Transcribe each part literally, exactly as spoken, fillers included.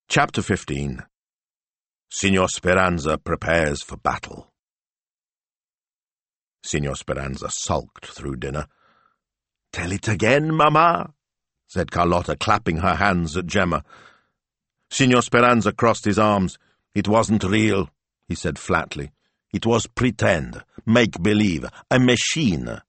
Chapter fifteen. Signor Speranza prepares for battle. Signor Speranza sulked through dinner. "Tell it again, mamma," said Carlotta, clapping her hands at Gemma. Signor Speranza crossed his arms. "It wasn't real," he said flatly. "It was pretend, make-believe, a machine."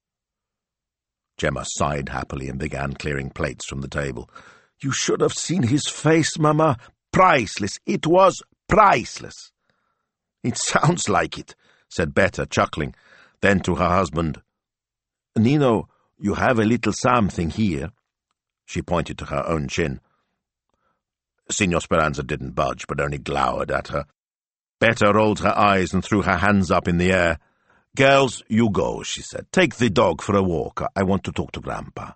Gemma sighed happily and began clearing plates from the table. "You should have seen his face, mamma. Priceless. It was priceless." "It sounds like it," said Betta, chuckling. Then to her husband, "Nino, you have a little something here." She pointed to her own chin. Signor Speranza didn't budge, but only glowered at her. Betta rolled her eyes and threw her hands up in the air. "Girls, you go," she said. "Take the dog for a walk. I want to talk to Grandpa."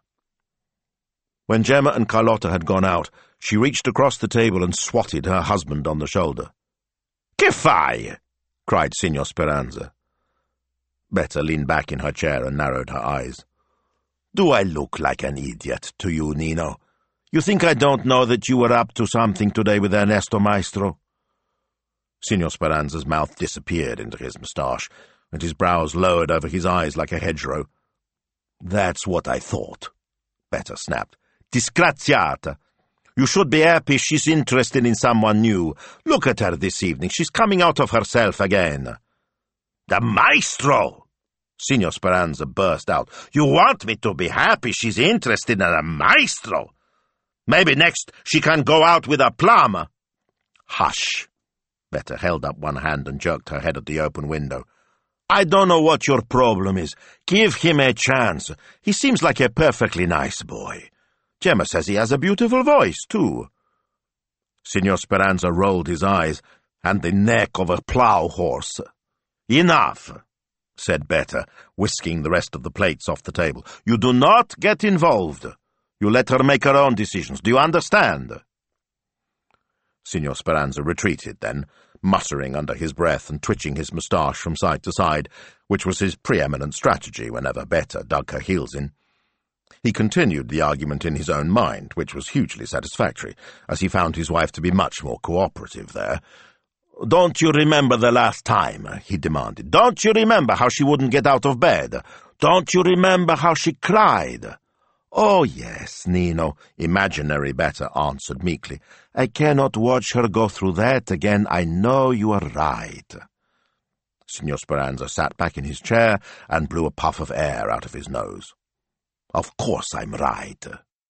When Gemma and Carlotta had gone out, she reached across the table and swatted her husband on the shoulder. "Che fai?" cried Signor Speranza. Betta leaned back in her chair and narrowed her eyes. "Do I look like an idiot to you, Nino? You think I don't know that you were up to something today with Ernesto Maestro?" Signor Speranza's mouth disappeared into his moustache, and his brows lowered over his eyes like a hedgerow. "That's what I thought," Betta snapped. "Disgraziata! You should be happy she's interested in someone new. Look at her this evening. She's coming out of herself again." "The Maestro!" Signor Speranza burst out. "You want me to be happy she's interested in a Maestro? Maybe next she can go out with a plumber." "Hush!" Betta held up one hand and jerked her head at the open window. "I don't know what your problem is. Give him a chance. He seems like a perfectly nice boy. Gemma says he has a beautiful voice, too." Signor Speranza rolled his eyes, and the neck of a plough horse. "Enough," said Betta, whisking the rest of the plates off the table. "You do not get involved. You let her make her own decisions. Do you understand?" Signor Speranza retreated then, muttering under his breath and twitching his moustache from side to side, which was his preeminent strategy whenever Betta dug her heels in. He continued the argument in his own mind, which was hugely satisfactory, as he found his wife to be much more cooperative there. "Don't you remember the last time?" he demanded. "Don't you remember how she wouldn't get out of bed? Don't you remember how she cried?" "Oh, yes, Nino," imaginary Betta answered meekly. "I cannot watch her go through that again. I know you are right." Signor Speranza sat back in his chair and blew a puff of air out of his nose. "Of course I'm right."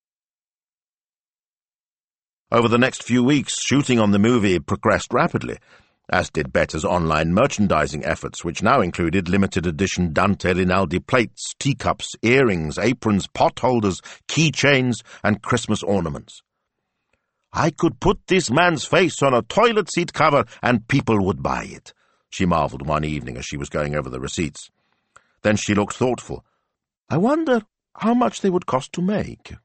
Over the next few weeks, shooting on the movie progressed rapidly, as did Betta's online merchandising efforts, which now included limited edition Dante Rinaldi plates, teacups, earrings, aprons, pot holders, keychains, and Christmas ornaments. "I could put this man's face on a toilet seat cover and people would buy it," she marveled one evening as she was going over the receipts. Then she looked thoughtful. "I wonder how much they would cost to make."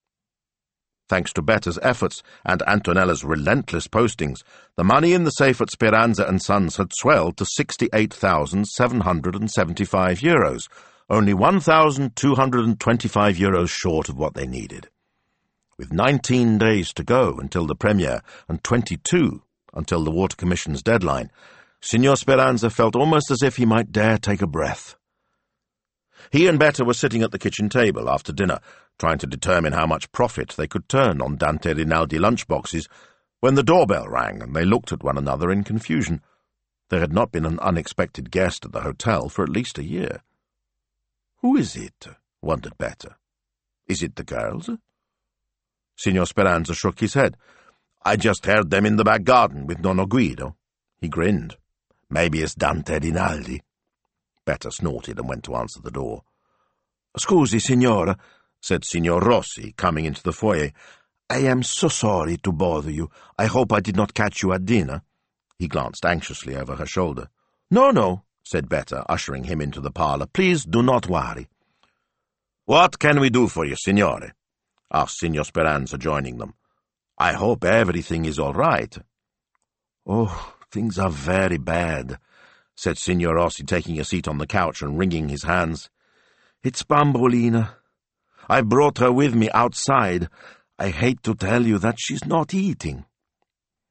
Thanks to Betta's efforts and Antonella's relentless postings, the money in the safe at Speranza and Sons had swelled to sixty-eight thousand seven hundred seventy-five euros, only one thousand two hundred twenty-five euros short of what they needed. With nineteen days to go until the premiere and twenty-two until the Water Commission's deadline, Signor Speranza felt almost as if he might dare take a breath. He and Betta were sitting at the kitchen table after dinner, trying to determine how much profit they could turn on Dante Rinaldi lunchboxes, when the doorbell rang and they looked at one another in confusion. There had not been an unexpected guest at the hotel for at least a year. "Who is it?" wondered Betta. "Is it the girls?" Signor Speranza shook his head. "I just heard them in the back garden with Nonno Guido." He grinned. "Maybe it's Dante Rinaldi." Betta snorted and went to answer the door. "Scusi, signora," said Signor Rossi, coming into the foyer. "I am so sorry to bother you. I hope I did not catch you at dinner." He glanced anxiously over her shoulder. "No, no," said Betta, ushering him into the parlour. "Please do not worry." "What can we do for you, signore?" asked Signor Speranza, joining them. "I hope everything is all right." "Oh, things are very bad," said Signor Rossi, taking a seat on the couch and wringing his hands. "It's Bambolina. I brought her with me outside. I hate to tell you that she's not eating."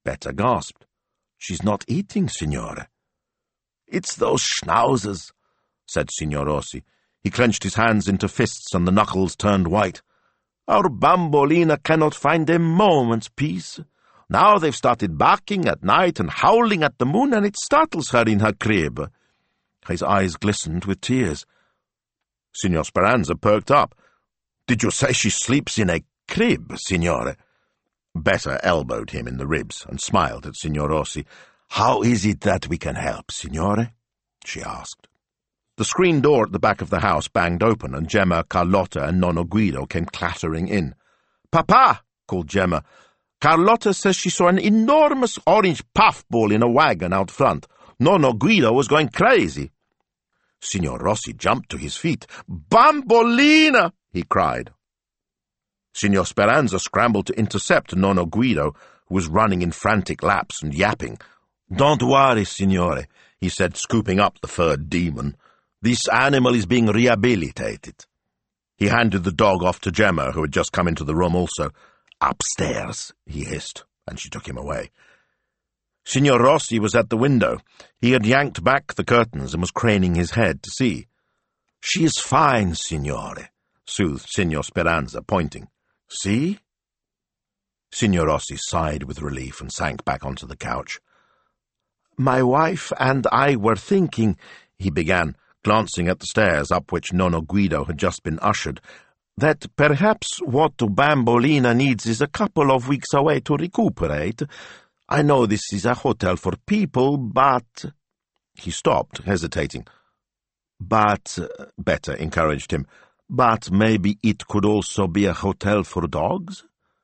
Betta gasped. "She's not eating, signore." "It's those schnauzers," said Signor Rossi. He clenched his hands into fists and the knuckles turned white. "Our bambolina cannot find a moment's peace. Now they've started barking at night and howling at the moon, and it startles her in her crib." His eyes glistened with tears. Signor Speranza perked up. "Did you say she sleeps in a crib, signore?" Betta elbowed him in the ribs and smiled at Signor Rossi. "How is it that we can help, signore?" she asked. The screen door at the back of the house banged open, and Gemma, Carlotta, and Nonno Guido came clattering in. "Papa!" called Gemma. "Carlotta says she saw an enormous orange puffball in a wagon out front. Nonno Guido was going crazy." Signor Rossi jumped to his feet. "Bambolina!" he cried. Signor Speranza scrambled to intercept Nonno Guido, who was running in frantic laps and yapping. "Don't worry, signore," he said, scooping up the furred demon. "This animal is being rehabilitated." He handed the dog off to Gemma, who had just come into the room also. "Upstairs," he hissed, and she took him away. Signor Rossi was at the window. He had yanked back the curtains and was craning his head to see. "She is fine, signore," soothed Signor Speranza, pointing. "See?" Signor Rossi sighed with relief and sank back onto the couch. "My wife and I were thinking," he began, glancing at the stairs up which Nonno Guido had just been ushered, "that perhaps what Bambolina needs is a couple of weeks away to recuperate. I know this is a hotel for people, but—" He stopped, hesitating. "But," Betta encouraged him, "but maybe it could also be a hotel for dogs?"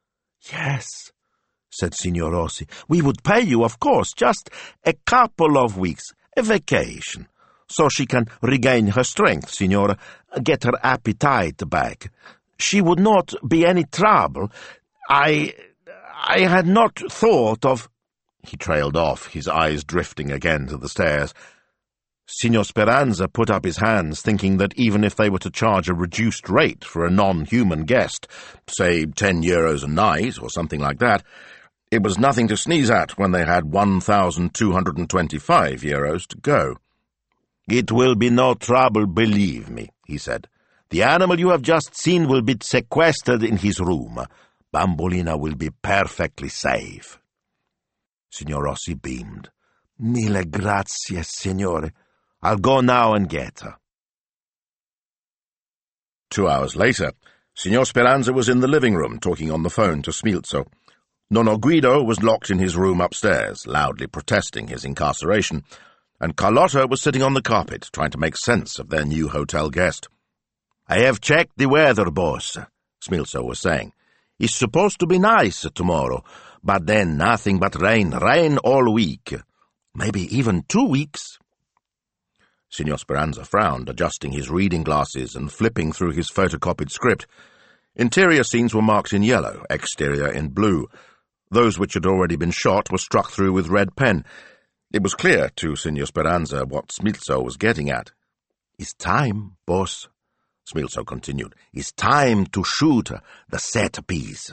"Yes," said Signor Rossi. "We would pay you, of course, just a couple of weeks, a vacation, so she can regain her strength, signora, get her appetite back. She would not be any trouble. I... I had not thought of—" He trailed off, his eyes drifting again to the stairs. Signor Speranza put up his hands, thinking that even if they were to charge a reduced rate for a non-human guest, say ten euros a night or something like that, it was nothing to sneeze at when they had one thousand two hundred twenty-five euros to go. "It will be no trouble, believe me," he said. "The animal you have just seen will be sequestered in his room. Bambolina will be perfectly safe." Signor Rossi beamed. "Mille grazie, signore. I'll go now and get her." Two hours later, Signor Speranza was in the living room talking on the phone to Smilzo. Nonno Guido was locked in his room upstairs, loudly protesting his incarceration, and Carlotta was sitting on the carpet trying to make sense of their new hotel guest. "I have checked the weather, boss," Smilzo was saying. "It's supposed to be nice tomorrow, but then nothing but rain, rain all week. Maybe even two weeks." Signor Speranza frowned, adjusting his reading glasses and flipping through his photocopied script. Interior scenes were marked in yellow, exterior in blue. Those which had already been shot were struck through with red pen. It was clear to Signor Speranza what Smilzo was getting at. "It's time, boss," Smilzo continued. "It's time to shoot the set piece."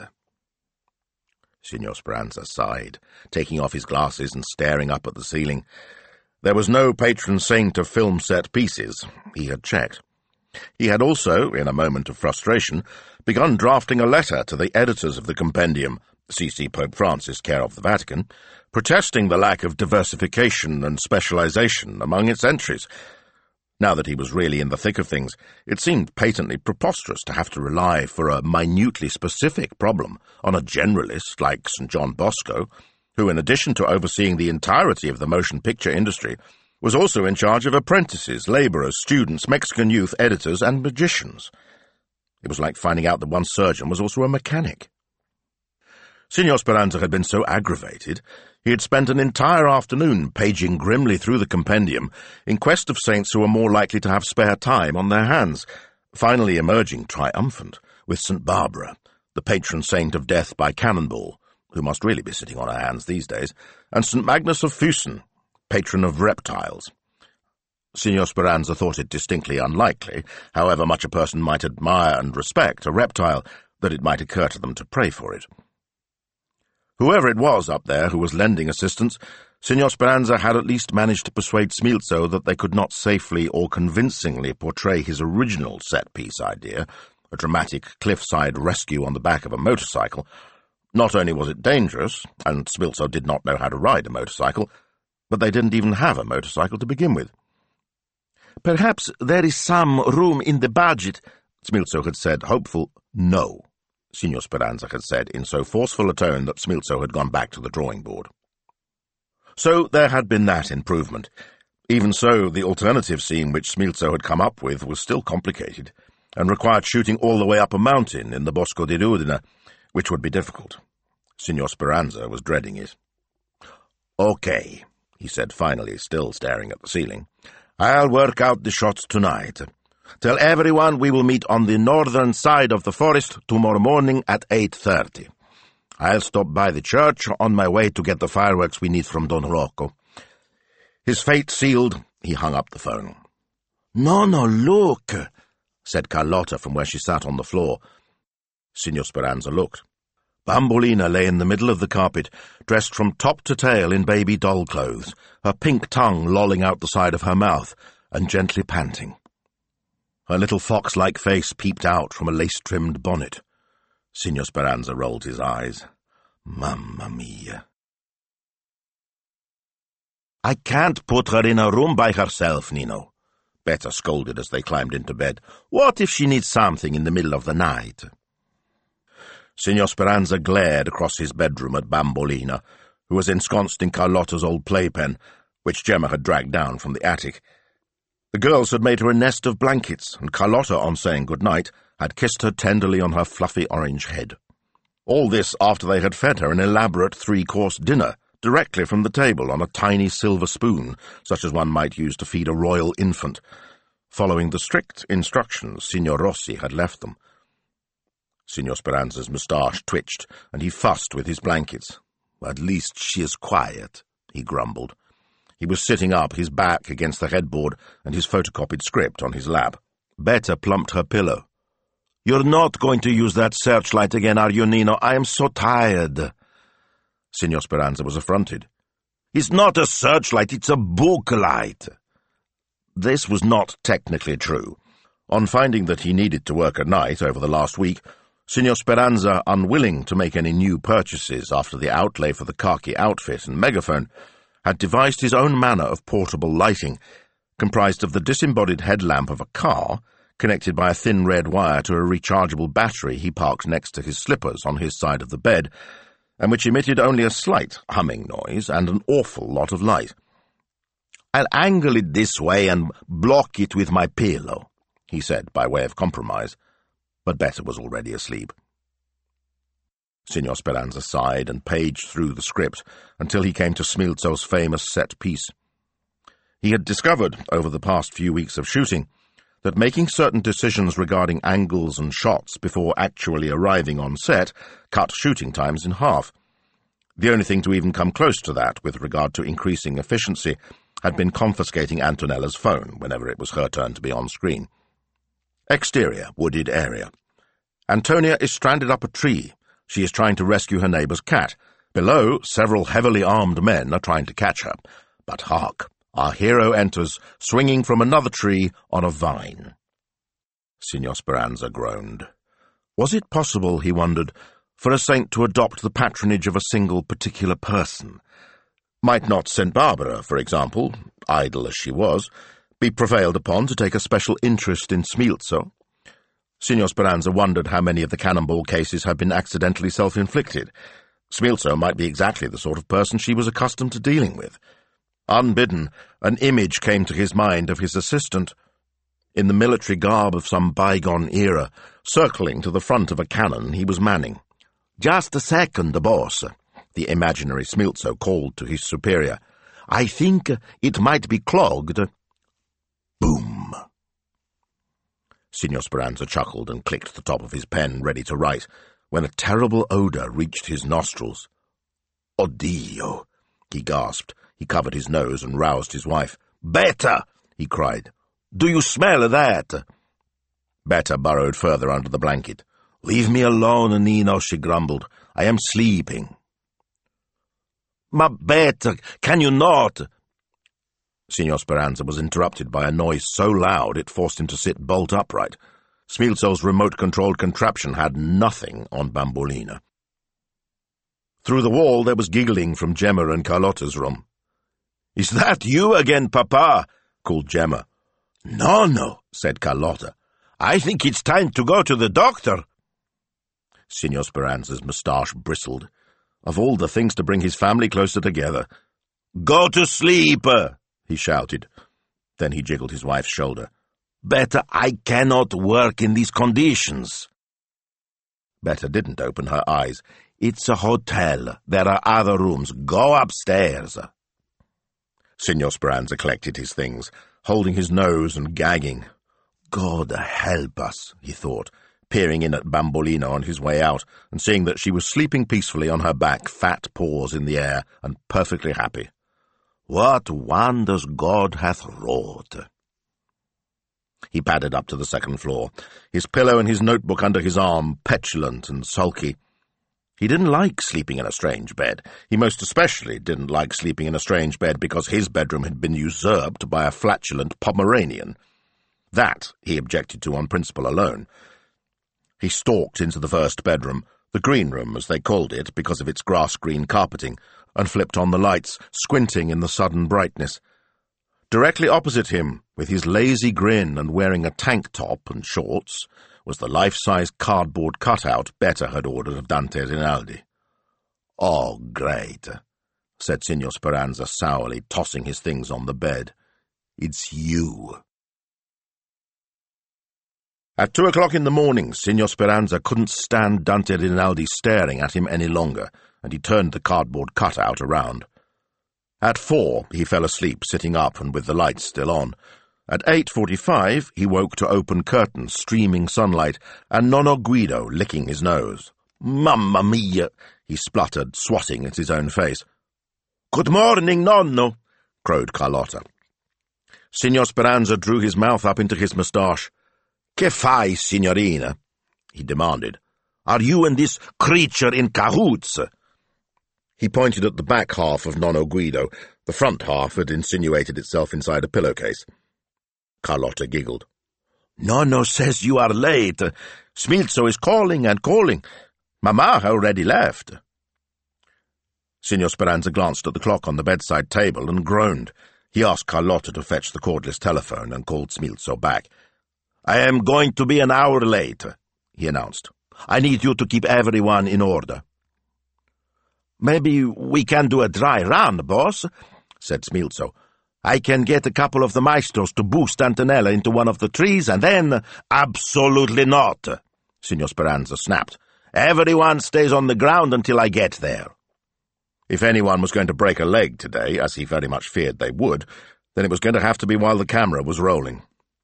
Signor Speranza sighed, taking off his glasses and staring up at the ceiling. There was no patron saint of film set pieces. He had checked. He had also, in a moment of frustration, begun drafting a letter to the editors of the compendium, C C Pope Francis, care of the Vatican, protesting the lack of diversification and specialization among its entries. Now that he was really in the thick of things, it seemed patently preposterous to have to rely for a minutely specific problem on a generalist like Saint John Bosco, who, in addition to overseeing the entirety of the motion picture industry, was also in charge of apprentices, labourers, students, Mexican youth, editors, and magicians. It was like finding out that one surgeon was also a mechanic. Signor Speranza had been so aggravated, he had spent an entire afternoon paging grimly through the compendium in quest of saints who were more likely to have spare time on their hands, finally emerging triumphant with Saint Barbara, the patron saint of death by cannonball, who must really be sitting on her hands these days, and Saint Magnus of Fusen, patron of reptiles. Signor Speranza thought it distinctly unlikely, however much a person might admire and respect a reptile, that it might occur to them to pray for it. Whoever it was up there who was lending assistance, Signor Speranza had at least managed to persuade Smilzo that they could not safely or convincingly portray his original set-piece idea, a dramatic cliffside rescue on the back of a motorcycle. Not only was it dangerous, and Smilzo did not know how to ride a motorcycle, but they didn't even have a motorcycle to begin with. "Perhaps there is some room in the budget," Smilzo had said, hopeful. "No," Signor Speranza had said in so forceful a tone that Smilzo had gone back to the drawing board. So there had been that improvement. Even so, the alternative scene which Smilzo had come up with was still complicated, and required shooting all the way up a mountain in the Bosco di Rudine, which would be difficult. Signor Speranza was dreading it. "Okay," he said finally, still staring at the ceiling. "I'll work out the shots tonight. Tell everyone we will meet on the northern side of the forest tomorrow morning at eight thirty. I'll stop by the church on my way to get the fireworks we need from Don Rocco." His fate sealed, he hung up the phone. "No, no, look," said Carlotta from where she sat on the floor. Signor Speranza looked. Bambolina lay in the middle of the carpet, dressed from top to tail in baby doll clothes, her pink tongue lolling out the side of her mouth, and gently panting. Her little fox-like face peeped out from a lace-trimmed bonnet. Signor Speranza rolled his eyes. Mamma mia. "I can't put her in a room by herself, Nino," Betta scolded as they climbed into bed. "What if she needs something in the middle of the night?" Signor Speranza glared across his bedroom at Bambolina, who was ensconced in Carlotta's old playpen, which Gemma had dragged down from the attic. The girls had made her a nest of blankets, and Carlotta, on saying good night, had kissed her tenderly on her fluffy orange head. All this after they had fed her an elaborate three-course dinner, directly from the table on a tiny silver spoon, such as one might use to feed a royal infant, following the strict instructions Signor Rossi had left them. Signor Speranza's moustache twitched, and he fussed with his blankets. "At least she is quiet," he grumbled. He was sitting up, his back against the headboard, and his photocopied script on his lap. Betta plumped her pillow. "You're not going to use that searchlight again, are you, Nino? I am so tired." Signor Speranza was affronted. "It's not a searchlight, it's a book light." This was not technically true. On finding that he needed to work at night over the last week, Signor Speranza, unwilling to make any new purchases after the outlay for the khaki outfit and megaphone, had devised his own manner of portable lighting, comprised of the disembodied headlamp of a car, connected by a thin red wire to a rechargeable battery he parked next to his slippers on his side of the bed, and which emitted only a slight humming noise and an awful lot of light. "I'll angle it this way and block it with my pillow," he said by way of compromise, but Betta was already asleep. Signor Speranza sighed and paged through the script until he came to Smilzo's famous set piece. He had discovered, over the past few weeks of shooting, that making certain decisions regarding angles and shots before actually arriving on set cut shooting times in half. The only thing to even come close to that with regard to increasing efficiency had been confiscating Antonella's phone whenever it was her turn to be on screen. Exterior, wooded area. Antonia is stranded up a tree. She is trying to rescue her neighbour's cat. Below, several heavily armed men are trying to catch her. But hark! Our hero enters, swinging from another tree on a vine. Signor Speranza groaned. Was it possible, he wondered, for a saint to adopt the patronage of a single particular person? Might not Saint Barbara, for example, idle as she was, be prevailed upon to take a special interest in Smilzo? Signor Speranza wondered how many of the cannonball cases had been accidentally self-inflicted. Smilzo might be exactly the sort of person she was accustomed to dealing with. Unbidden, an image came to his mind of his assistant, in the military garb of some bygone era, circling to the front of a cannon he was manning. "Just a second, boss," the imaginary Smilzo called to his superior. "I think it might be clogged." Boom! Signor Speranza chuckled and clicked the top of his pen, ready to write, when a terrible odour reached his nostrils. "Oddio!" he gasped. He covered his nose and roused his wife. "Betta!" he cried. "Do you smell that?" Betta burrowed further under the blanket. "Leave me alone, Nino," she grumbled. "I am sleeping." Ma better, can you not? Signor Speranza was interrupted by a noise so loud it forced him to sit bolt upright. Smilzo's remote-controlled contraption had nothing on Bambolina. Through the wall there was giggling from Gemma and Carlotta's room. "Is that you again, Papa?" called Gemma. "No, no," said Carlotta. "I think it's time to go to the doctor." Signor Speranza's moustache bristled. Of all the things to bring his family closer together. "Go to sleep!" he shouted. Then he jiggled his wife's shoulder. "Betta, I cannot work in these conditions." Betta didn't open her eyes. "It's a hotel. There are other rooms. Go upstairs." Signor Speranza collected his things, holding his nose and gagging. "God help us," he thought, peering in at Bambolina on his way out and seeing that she was sleeping peacefully on her back, fat paws in the air, and perfectly happy. What wonders God hath wrought. He padded up to the second floor, his pillow and his notebook under his arm, petulant and sulky. He didn't like sleeping in a strange bed. He most especially didn't like sleeping in a strange bed because his bedroom had been usurped by a flatulent Pomeranian. That he objected to on principle alone. He stalked into the first bedroom, the green room as they called it because of its grass-green carpeting, and flipped on the lights, squinting in the sudden brightness. Directly opposite him, with his lazy grin and wearing a tank top and shorts, was the life-size cardboard cutout Betta had ordered of Dante Rinaldi. "Oh, great," said Signor Speranza sourly, tossing his things on the bed. "It's you." At two o'clock in the morning, Signor Speranza couldn't stand Dante Rinaldi staring at him any longer, and he turned the cardboard cutout around. At four, he fell asleep sitting up and with the lights still on. At eight forty-five, he woke to open curtains, streaming sunlight, and Nonno Guido licking his nose. "Mamma mia!" he spluttered, swatting at his own face. "Good morning, Nonno!" crowed Carlotta. Signor Speranza drew his mouth up into his moustache. "Che fai, signorina?" he demanded. "Are you and this creature in cahoots?" He pointed at the back half of Nonno Guido. The front half had insinuated itself inside a pillowcase. Carlotta giggled. "Nonno says you are late. Smilzo is calling and calling. Mamma already left." Signor Speranza glanced at the clock on the bedside table and groaned. He asked Carlotta to fetch the cordless telephone and called Smilzo back. "I am going to be an hour late," he announced. "I need you to keep everyone in order." "Maybe we can do a dry run, boss," said Smilzo. "I can get a couple of the maestros to boost Antonella into one of the trees, and then—" "Absolutely not," Signor Speranza snapped. "Everyone stays on the ground until I get there." If anyone was going to break a leg today, as he very much feared they would, then it was going to have to be while the camera was rolling.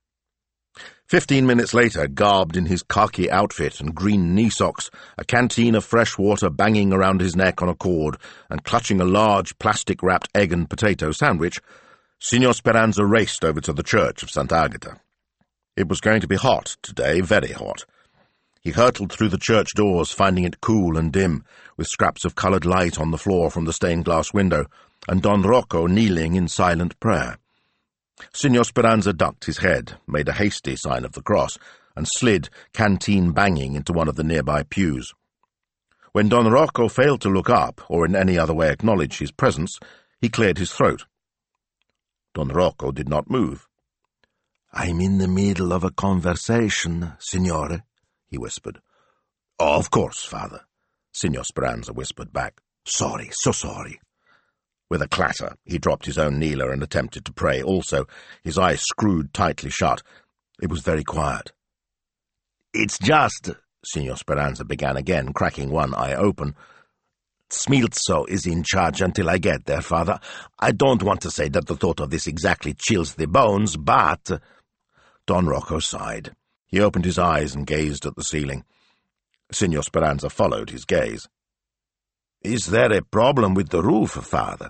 Fifteen minutes later, garbed in his khaki outfit and green knee socks, a canteen of fresh water banging around his neck on a cord, and clutching a large plastic-wrapped egg and potato sandwich, Signor Speranza raced over to the church of Sant'Agata. It was going to be hot today, very hot. He hurtled through the church doors, finding it cool and dim, with scraps of coloured light on the floor from the stained-glass window, and Don Rocco kneeling in silent prayer. Signor Speranza ducked his head, made a hasty sign of the cross, and slid, canteen banging, into one of the nearby pews. When Don Rocco failed to look up, or in any other way acknowledge his presence, he cleared his throat. Don Rocco did not move. "I'm in the middle of a conversation, signore," he whispered. "Oh, of course, father," Signor Speranza whispered back. "Sorry, so sorry." With a clatter, he dropped his own kneeler and attempted to pray also, his eyes screwed tightly shut. It was very quiet. "It's just," Signor Speranza began again, cracking one eye open. "Smilzo is in charge until I get there, father. I don't want to say that the thought of this exactly chills the bones, but—" Don Rocco sighed. He opened his eyes and gazed at the ceiling. Signor Speranza followed his gaze. "Is there a problem with the roof, father?"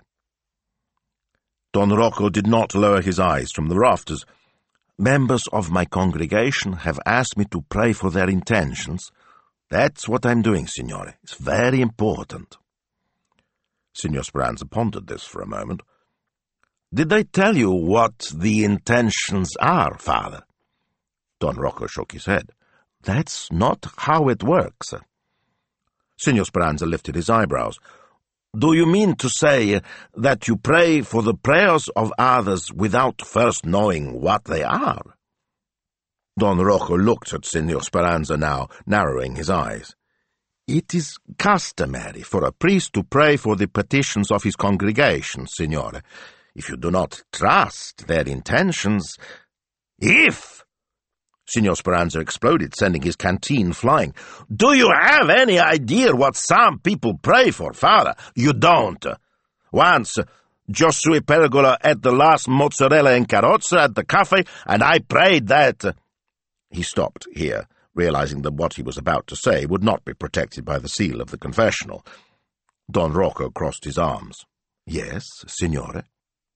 Don Rocco did not lower his eyes from the rafters. "Members of my congregation have asked me to pray for their intentions. That's what I'm doing, signore. It's very important." Signor Speranza pondered this for a moment. "Did they tell you what the intentions are, Father?" Don Rocco shook his head. "That's not how it works." Signor Speranza lifted his eyebrows. "Do you mean to say that you pray for the prayers of others without first knowing what they are?" Don Rocco looked at Signor Speranza now, narrowing his eyes. "It is customary for a priest to pray for the petitions of his congregation, Signore. If you do not trust their intentions—" "If!" Signor Speranza exploded, sending his canteen flying. "Do you have any idea what some people pray for, Father? You don't. Once, Josue Pergola ate the last mozzarella and carrozza at the cafe, and I prayed that—" He stopped here, realizing that what he was about to say would not be protected by the seal of the confessional. Don Rocco crossed his arms. "Yes, Signore?"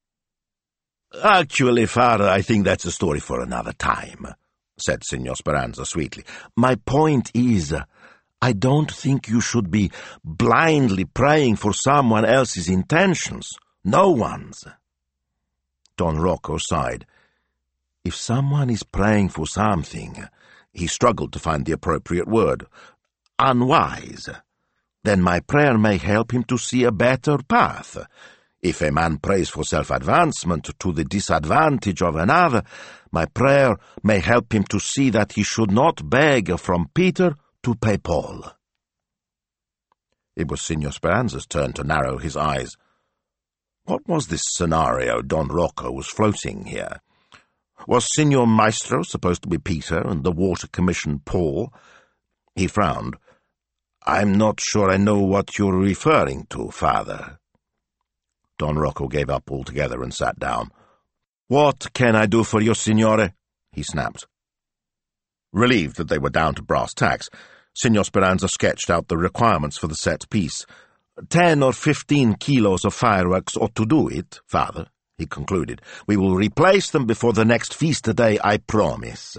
"Actually, Father, I think that's a story for another time," said Signor Speranza sweetly. "My point is, I don't think you should be blindly praying for someone else's intentions. No one's." Don Rocco sighed. If someone is praying for something, he struggled to find the appropriate word, unwise, then my prayer may help him to see a better path. If a man prays for self-advancement to the disadvantage of another, my prayer may help him to see that he should not beg from Peter to pay Paul. It was Signor Speranza's turn to narrow his eyes. What was this scenario Don Rocco was floating here? Was Signor Maestro supposed to be Peter and the Water Commission Paul? He frowned. "I'm not sure I know what you're referring to, Father." Don Rocco gave up altogether and sat down. "What can I do for you, Signore?" he snapped. Relieved that they were down to brass tacks, Signor Speranza sketched out the requirements for the set piece. Ten or fifteen kilos of fireworks ought to do it, Father," he concluded. "We will replace them before the next feast day, I promise."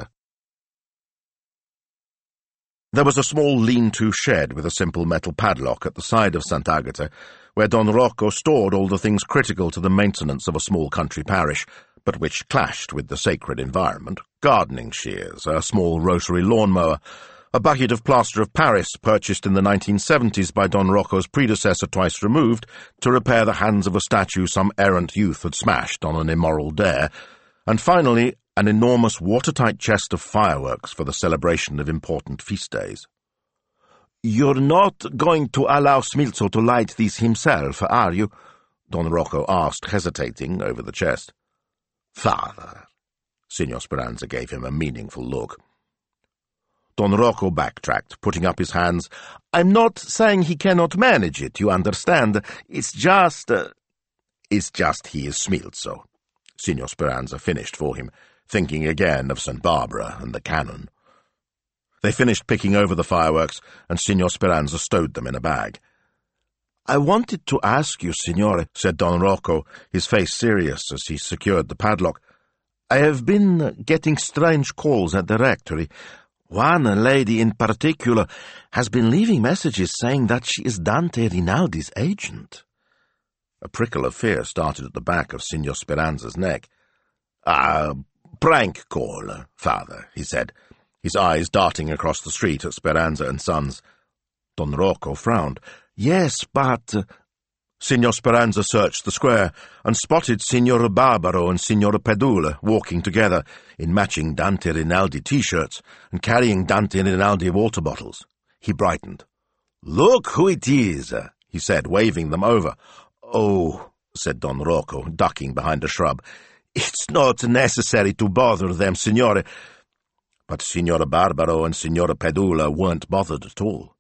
There was a small lean-to shed with a simple metal padlock at the side of Sant'Agata, where Don Rocco stored all the things critical to the maintenance of a small country parish, but which clashed with the sacred environment: gardening shears, a small rotary lawnmower, a bucket of plaster of Paris purchased in the nineteen seventies by Don Rocco's predecessor twice removed to repair the hands of a statue some errant youth had smashed on an immoral dare, and finally an enormous watertight chest of fireworks for the celebration of important feast days. "You're not going to allow Smilzo to light these himself, are you?" Don Rocco asked, hesitating over the chest. "Father," Signor Speranza gave him a meaningful look. Don Rocco backtracked, putting up his hands. "I'm not saying he cannot manage it, you understand. It's just... Uh, it's just he is Smilzo," Signor Speranza finished for him, thinking again of Saint Barbara and the cannon. They finished picking over the fireworks, and Signor Speranza stowed them in a bag. "I wanted to ask you, Signore," said Don Rocco, his face serious as he secured the padlock. "I have been getting strange calls at the rectory. One lady in particular has been leaving messages saying that she is Dante Rinaldi's agent." A prickle of fear started at the back of Signor Speranza's neck. "A prank call, Father," he said, his eyes darting across the street at Speranza and Sons. Don Rocco frowned. "Yes, but—" Signor Speranza searched the square and spotted Signor Barbaro and Signor Pedula walking together in matching Dante Rinaldi T-shirts and carrying Dante Rinaldi water bottles. He brightened. "Look who it is," he said, waving them over. "Oh," said Don Rocco, ducking behind a shrub. "It's not necessary to bother them, Signore." But Signor Barbaro and Signor Pedula weren't bothered at all.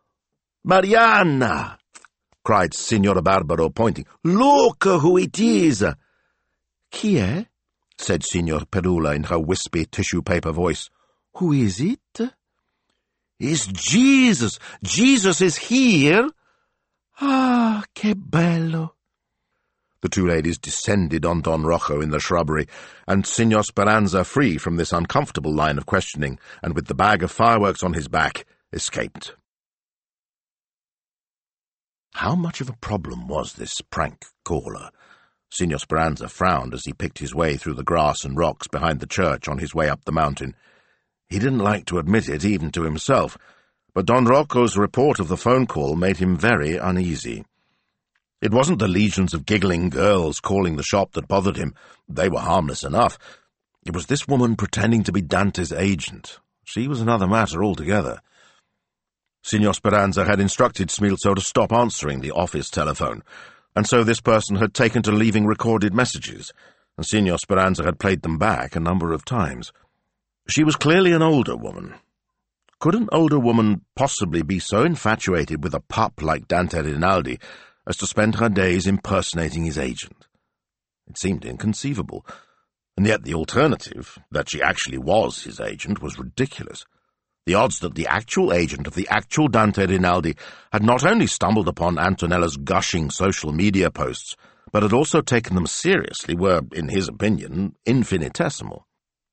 "Marianna!" cried Signor Barbaro, pointing. "Look who it is!" "Chi è?" said Signor Pedula in her wispy tissue-paper voice. "Who is it?" "It's Jesus! Jesus is here!" "Ah, che bello!" The two ladies descended on Don Rocco in the shrubbery, and Signor Speranza, free from this uncomfortable line of questioning, and with the bag of fireworks on his back, escaped. How much of a problem was this prank caller? Signor Speranza frowned as he picked his way through the grass and rocks behind the church on his way up the mountain. He didn't like to admit it, even to himself, but Don Rocco's report of the phone call made him very uneasy. It wasn't the legions of giggling girls calling the shop that bothered him. They were harmless enough. It was this woman pretending to be Dante's agent. She was another matter altogether. Signor Speranza had instructed Smilzo to stop answering the office telephone, and so this person had taken to leaving recorded messages, and Signor Speranza had played them back a number of times. She was clearly an older woman. Could an older woman possibly be so infatuated with a pup like Dante Rinaldi as to spend her days impersonating his agent? It seemed inconceivable, and yet the alternative, that she actually was his agent, was ridiculous. The odds that the actual agent of the actual Dante Rinaldi had not only stumbled upon Antonella's gushing social media posts, but had also taken them seriously were, in his opinion, infinitesimal.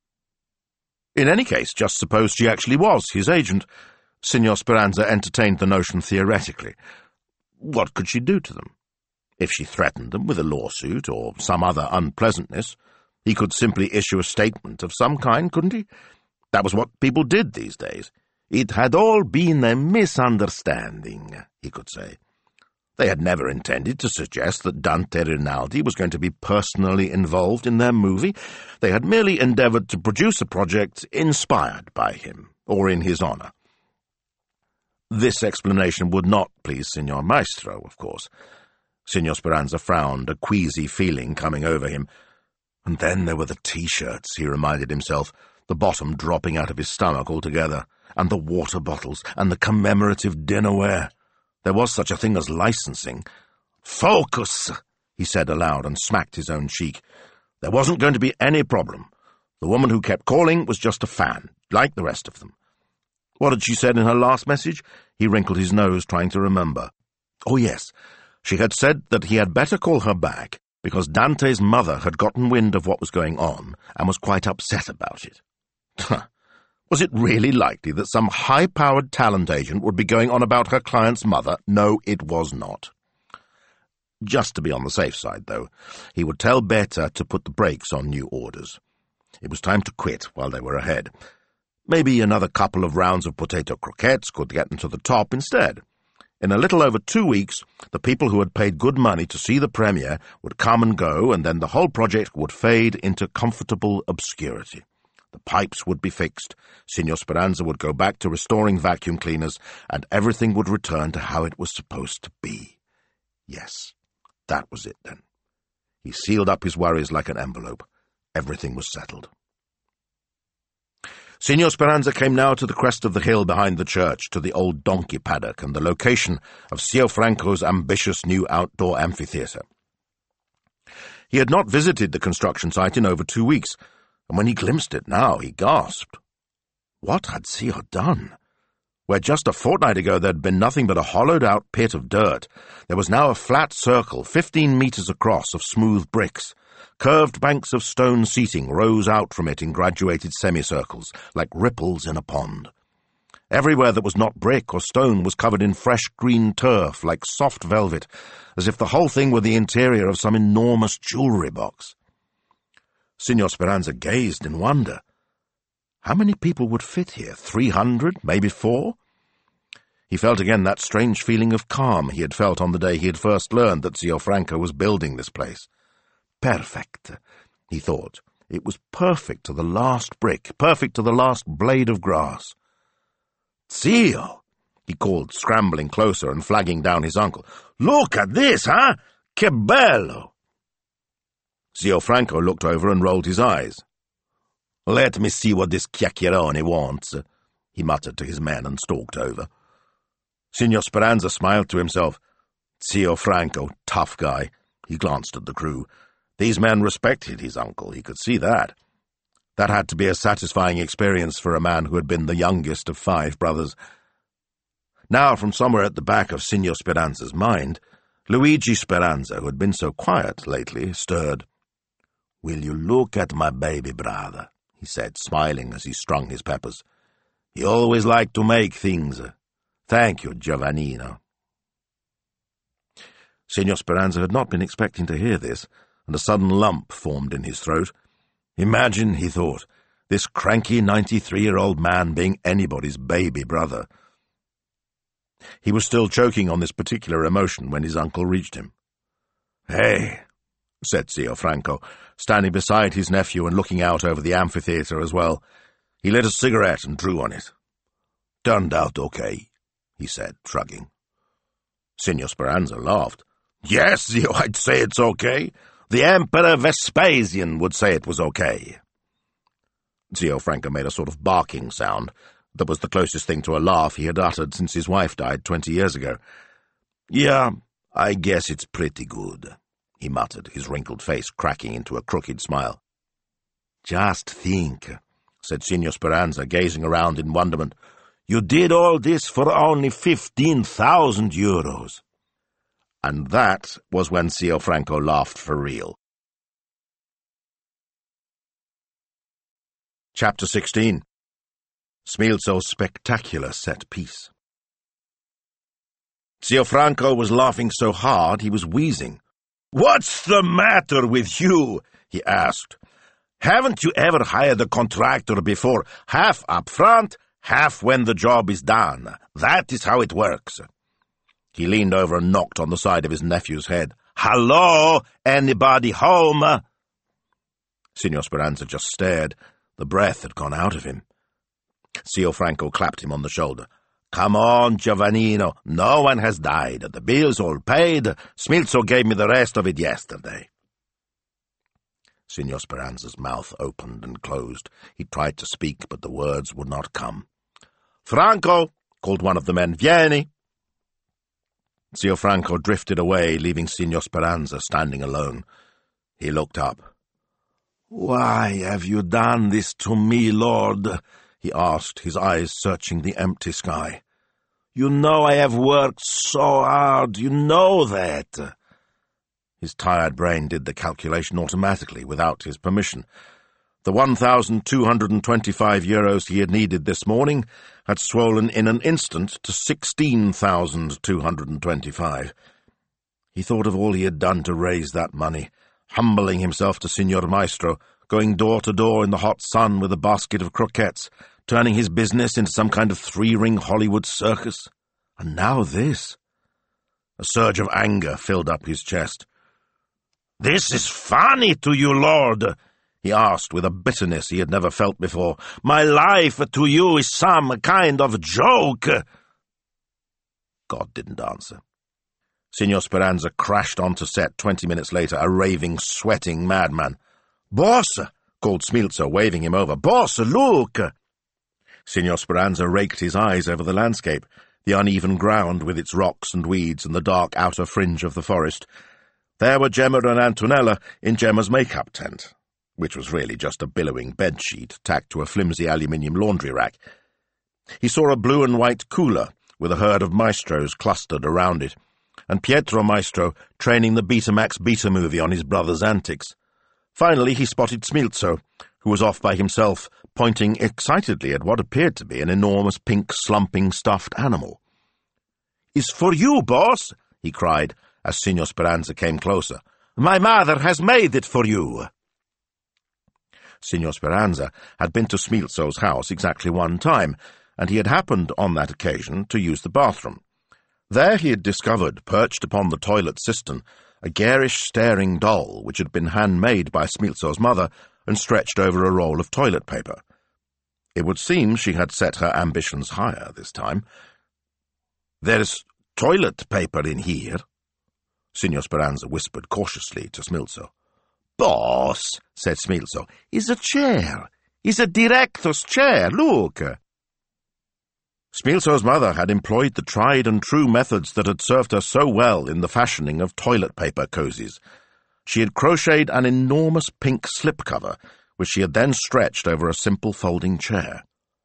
In any case, just suppose she actually was his agent. Signor Speranza entertained the notion theoretically. What could she do to them? If she threatened them with a lawsuit or some other unpleasantness, he could simply issue a statement of some kind, couldn't he? That was what people did these days. It had all been a misunderstanding, he could say. They had never intended to suggest that Dante Rinaldi was going to be personally involved in their movie. They had merely endeavored to produce a project inspired by him, or in his honor. This explanation would not please Signor Maestro, of course. Signor Speranza frowned, a queasy feeling coming over him. And then there were the T-shirts, he reminded himself, the bottom dropping out of his stomach altogether, and the water bottles, and the commemorative dinnerware. There was such a thing as licensing. "Focus!" he said aloud, and smacked his own cheek. There wasn't going to be any problem. The woman who kept calling was just a fan, like the rest of them. What had she said in her last message? He wrinkled his nose, trying to remember. Oh, yes. She had said that he had better call her back, because Dante's mother had gotten wind of what was going on, and was quite upset about it. Was it really likely that some high-powered talent agent would be going on about her client's mother? No, it was not. Just to be on the safe side, though, he would tell Beta to put the brakes on new orders. It was time to quit while they were ahead. Maybe another couple of rounds of potato croquettes could get them to the top instead. In a little over two weeks, the people who had paid good money to see the premiere would come and go, and then the whole project would fade into comfortable obscurity. The pipes would be fixed, Signor Speranza would go back to restoring vacuum cleaners, and everything would return to how it was supposed to be. Yes, that was it then. He sealed up his worries like an envelope. Everything was settled. Signor Speranza came now to the crest of the hill behind the church, to the old donkey paddock and the location of Sio Franco's ambitious new outdoor amphitheatre. He had not visited the construction site in over two weeks, and when he glimpsed it now, he gasped. What had Sio done? Where just a fortnight ago there had been nothing but a hollowed-out pit of dirt, there was now a flat circle, fifteen metres across, of smooth bricks. Curved banks of stone seating rose out from it in graduated semicircles, like ripples in a pond. Everywhere that was not brick or stone was covered in fresh green turf, like soft velvet, as if the whole thing were the interior of some enormous jewellery box. Signor Speranza gazed in wonder. How many people would fit here? Three hundred? Maybe four? He felt again that strange feeling of calm he had felt on the day he had first learned that Sio Franco was building this place. Perfect, he thought. It was perfect to the last brick, perfect to the last blade of grass. Sio, he called, scrambling closer and flagging down his uncle. Look at this, huh? Che bello! Sio Franco looked over and rolled his eyes. Let me see what this chiacchierone wants, he muttered to his men and stalked over. Signor Speranza smiled to himself. Sio Franco, tough guy. He glanced at the crew. These men respected his uncle, he could see that. That had to be a satisfying experience for a man who had been the youngest of five brothers. Now, from somewhere at the back of Signor Speranza's mind, Luigi Speranza, who had been so quiet lately, stirred. Will you look at my baby brother? He said, smiling as he strung his peppers. He always liked to make things. Thank you, Giovannino. Signor Speranza had not been expecting to hear this, and a sudden lump formed in his throat. Imagine, he thought, this cranky ninety-three-year-old man being anybody's baby brother. He was still choking on this particular emotion when his uncle reached him. "Hey," said Signor Franco, standing beside his nephew and looking out over the amphitheatre as well. He lit a cigarette and drew on it. "Turned out okay," he said, shrugging. Signor Speranza laughed. "Yes, Zio, I'd say it's okay. The Emperor Vespasian would say it was okay." Zio Franco made a sort of barking sound that was the closest thing to a laugh he had uttered since his wife died twenty years ago. "Yeah, I guess it's pretty good," he muttered, his wrinkled face cracking into a crooked smile. "Just think," said Signor Speranza, gazing around in wonderment. "You did all this for only fifteen thousand euros." And that was when Signor Franco laughed for real. Chapter sixteen. Smilzo's spectacular set piece. Signor Franco was laughing so hard he was wheezing. "What's the matter with you?" he asked. "Haven't you ever hired a contractor before, half up front, half when the job is done? That is how it works." He leaned over and knocked on the side of his nephew's head. "Hello? Anybody home?" Signor Speranza just stared. The breath had gone out of him. Signor Franco clapped him on the shoulder. "Come on, Giovannino. No one has died. The bill's all paid. Smilzo gave me the rest of it yesterday." Signor Speranza's mouth opened and closed. He tried to speak, but the words would not come. "Franco!" called one of the men. "Vieni!" Signor Franco drifted away, leaving Signor Speranza standing alone. He looked up. "Why have you done this to me, Lord?" he asked, his eyes searching the empty sky. "You know I have worked so hard. You know that." His tired brain did the calculation automatically, without his permission. The one thousand two hundred twenty-five euros he had needed this morning had swollen in an instant to sixteen thousand two hundred twenty-five. He thought of all he had done to raise that money, humbling himself to Signor Maestro, going door to door in the hot sun with a basket of croquettes, turning his business into some kind of three-ring Hollywood circus. And now this. A surge of anger filled up his chest. "This is funny to you, Lord?" he asked with a bitterness he had never felt before. "My life to you is some kind of joke." God didn't answer. Signor Speranza crashed onto set twenty minutes later, a raving, sweating madman. "Boss!" called Smilzo, waving him over. "Boss, look!" Signor Speranza raked his eyes over the landscape, the uneven ground with its rocks and weeds and the dark outer fringe of the forest. There were Gemma and Antonella in Gemma's make-up tent, which was really just a billowing bedsheet tacked to a flimsy aluminium laundry rack. He saw a blue and white cooler with a herd of maestros clustered around it, and Pietro Maestro training the Betamax Beta movie on his brother's antics. Finally, he spotted Smilzo, who was off by himself, pointing excitedly at what appeared to be an enormous pink slumping stuffed animal. "It's for you, boss!" he cried, as Signor Speranza came closer. "My mother has made it for you!" Signor Speranza had been to Smilzo's house exactly one time, and he had happened on that occasion to use the bathroom. There he had discovered, perched upon the toilet cistern, a garish staring doll which had been handmade by Smilzo's mother and stretched over a roll of toilet paper. It would seem she had set her ambitions higher this time. "There's toilet paper in here," Signor Speranza whispered cautiously to Smilzo. "Boss," said Smilzo, "is a chair. Is a director's chair, look." Smilzo's mother had employed the tried-and-true methods that had served her so well in the fashioning of toilet paper cozies. She had crocheted an enormous pink slipcover, which she had then stretched over a simple folding chair.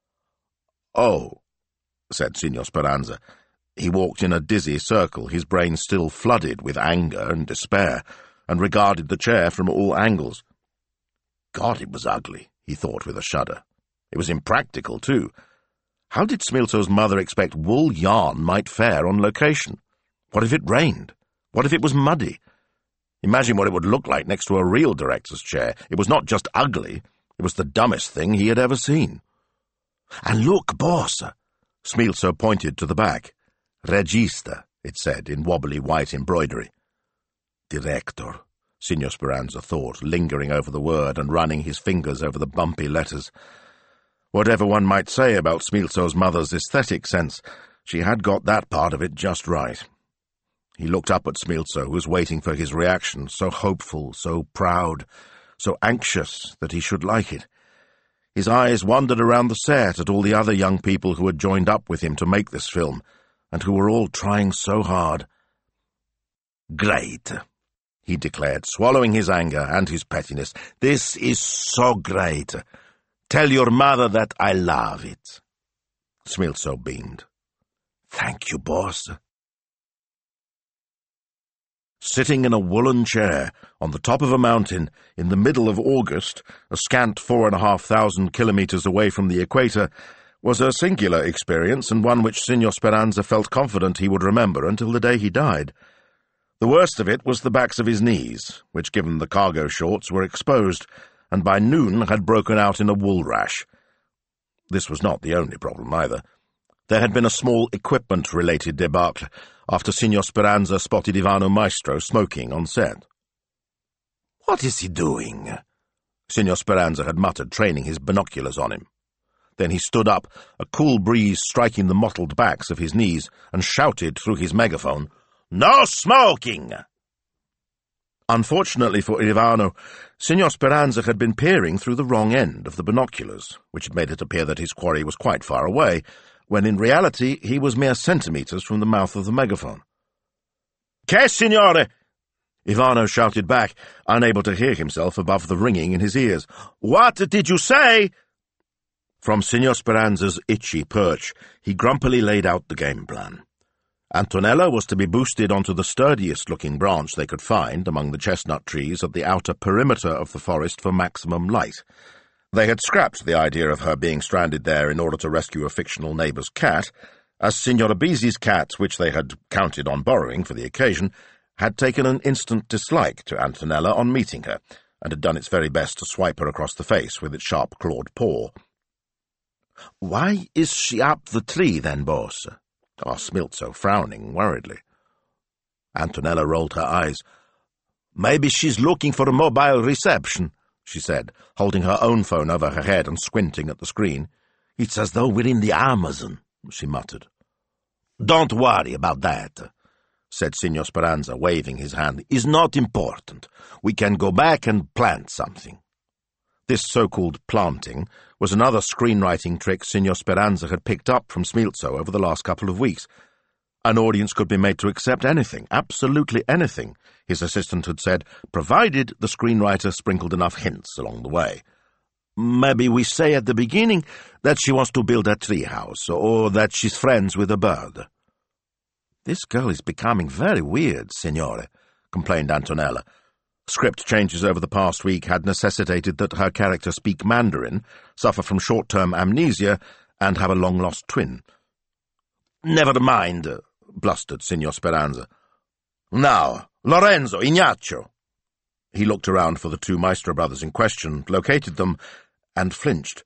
"Oh," said Signor Speranza. He walked in a dizzy circle, his brain still flooded with anger and despair, and regarded the chair from all angles. God, it was ugly, he thought with a shudder. It was impractical, too. How did Smilzo's mother expect wool yarn might fare on location? What if it rained? What if it was muddy? Imagine what it would look like next to a real director's chair. It was not just ugly, it was the dumbest thing he had ever seen. "And look, boss!" Smilzo pointed to the back. "Regista," it said in wobbly white embroidery. "Director," Signor Speranza thought, lingering over the word and running his fingers over the bumpy letters. Whatever one might say about Smilzo's mother's aesthetic sense, she had got that part of it just right. He looked up at Smilzo, who was waiting for his reaction, so hopeful, so proud, so anxious that he should like it. His eyes wandered around the set at all the other young people who had joined up with him to make this film, and who were all trying so hard. "Great," he declared, swallowing his anger and his pettiness. "This is so great. Tell your mother that I love it." Smilzo beamed. "Thank you, boss." Sitting in a woolen chair on the top of a mountain in the middle of August, a scant four and a half thousand kilometres away from the equator, was a singular experience, and one which Signor Speranza felt confident he would remember until the day he died. The worst of it was the backs of his knees, which, given the cargo shorts, were exposed, and by noon had broken out in a wool rash. This was not the only problem either. There had been a small equipment-related debacle after Signor Speranza spotted Ivano Maestro smoking on set. "What is he doing?" Signor Speranza had muttered, training his binoculars on him. Then he stood up, a cool breeze striking the mottled backs of his knees, and shouted through his megaphone, "No smoking!" Unfortunately for Ivano, Signor Speranza had been peering through the wrong end of the binoculars, which had made it appear that his quarry was quite far away, when in reality he was mere centimetres from the mouth of the megaphone. "Che, signore?" Ivano shouted back, unable to hear himself above the ringing in his ears. "What did you say?" From Signor Speranza's itchy perch, he grumpily laid out the game plan. Antonella was to be boosted onto the sturdiest-looking branch they could find among the chestnut trees at the outer perimeter of the forest for maximum light. They had scrapped the idea of her being stranded there in order to rescue a fictional neighbour's cat, as Signora Bisi's cat, which they had counted on borrowing for the occasion, had taken an instant dislike to Antonella on meeting her, and had done its very best to swipe her across the face with its sharp-clawed paw. "Why is she up the tree, then, boss?" asked Smilzo, frowning worriedly. Antonella rolled her eyes. "Maybe she's looking for a mobile reception," she said, holding her own phone over her head and squinting at the screen. "It's as though we're in the Amazon," she muttered. "Don't worry about that," said Signor Speranza, waving his hand. "It's not important. We can go back and plant something." This so-called planting was another screenwriting trick Signor Speranza had picked up from Smilzo over the last couple of weeks. An audience could be made to accept anything, absolutely anything, his assistant had said, provided the screenwriter sprinkled enough hints along the way. "Maybe we say at the beginning that she wants to build a treehouse, or that she's friends with a bird." "This girl is becoming very weird, signore," complained Antonella. Script changes over the past week had necessitated that her character speak Mandarin, suffer from short-term amnesia, and have a long-lost twin. "Never mind," blustered Signor Speranza. "Now, Lorenzo, Ignaccio." He looked around for the two Maestro brothers in question, located them, and flinched.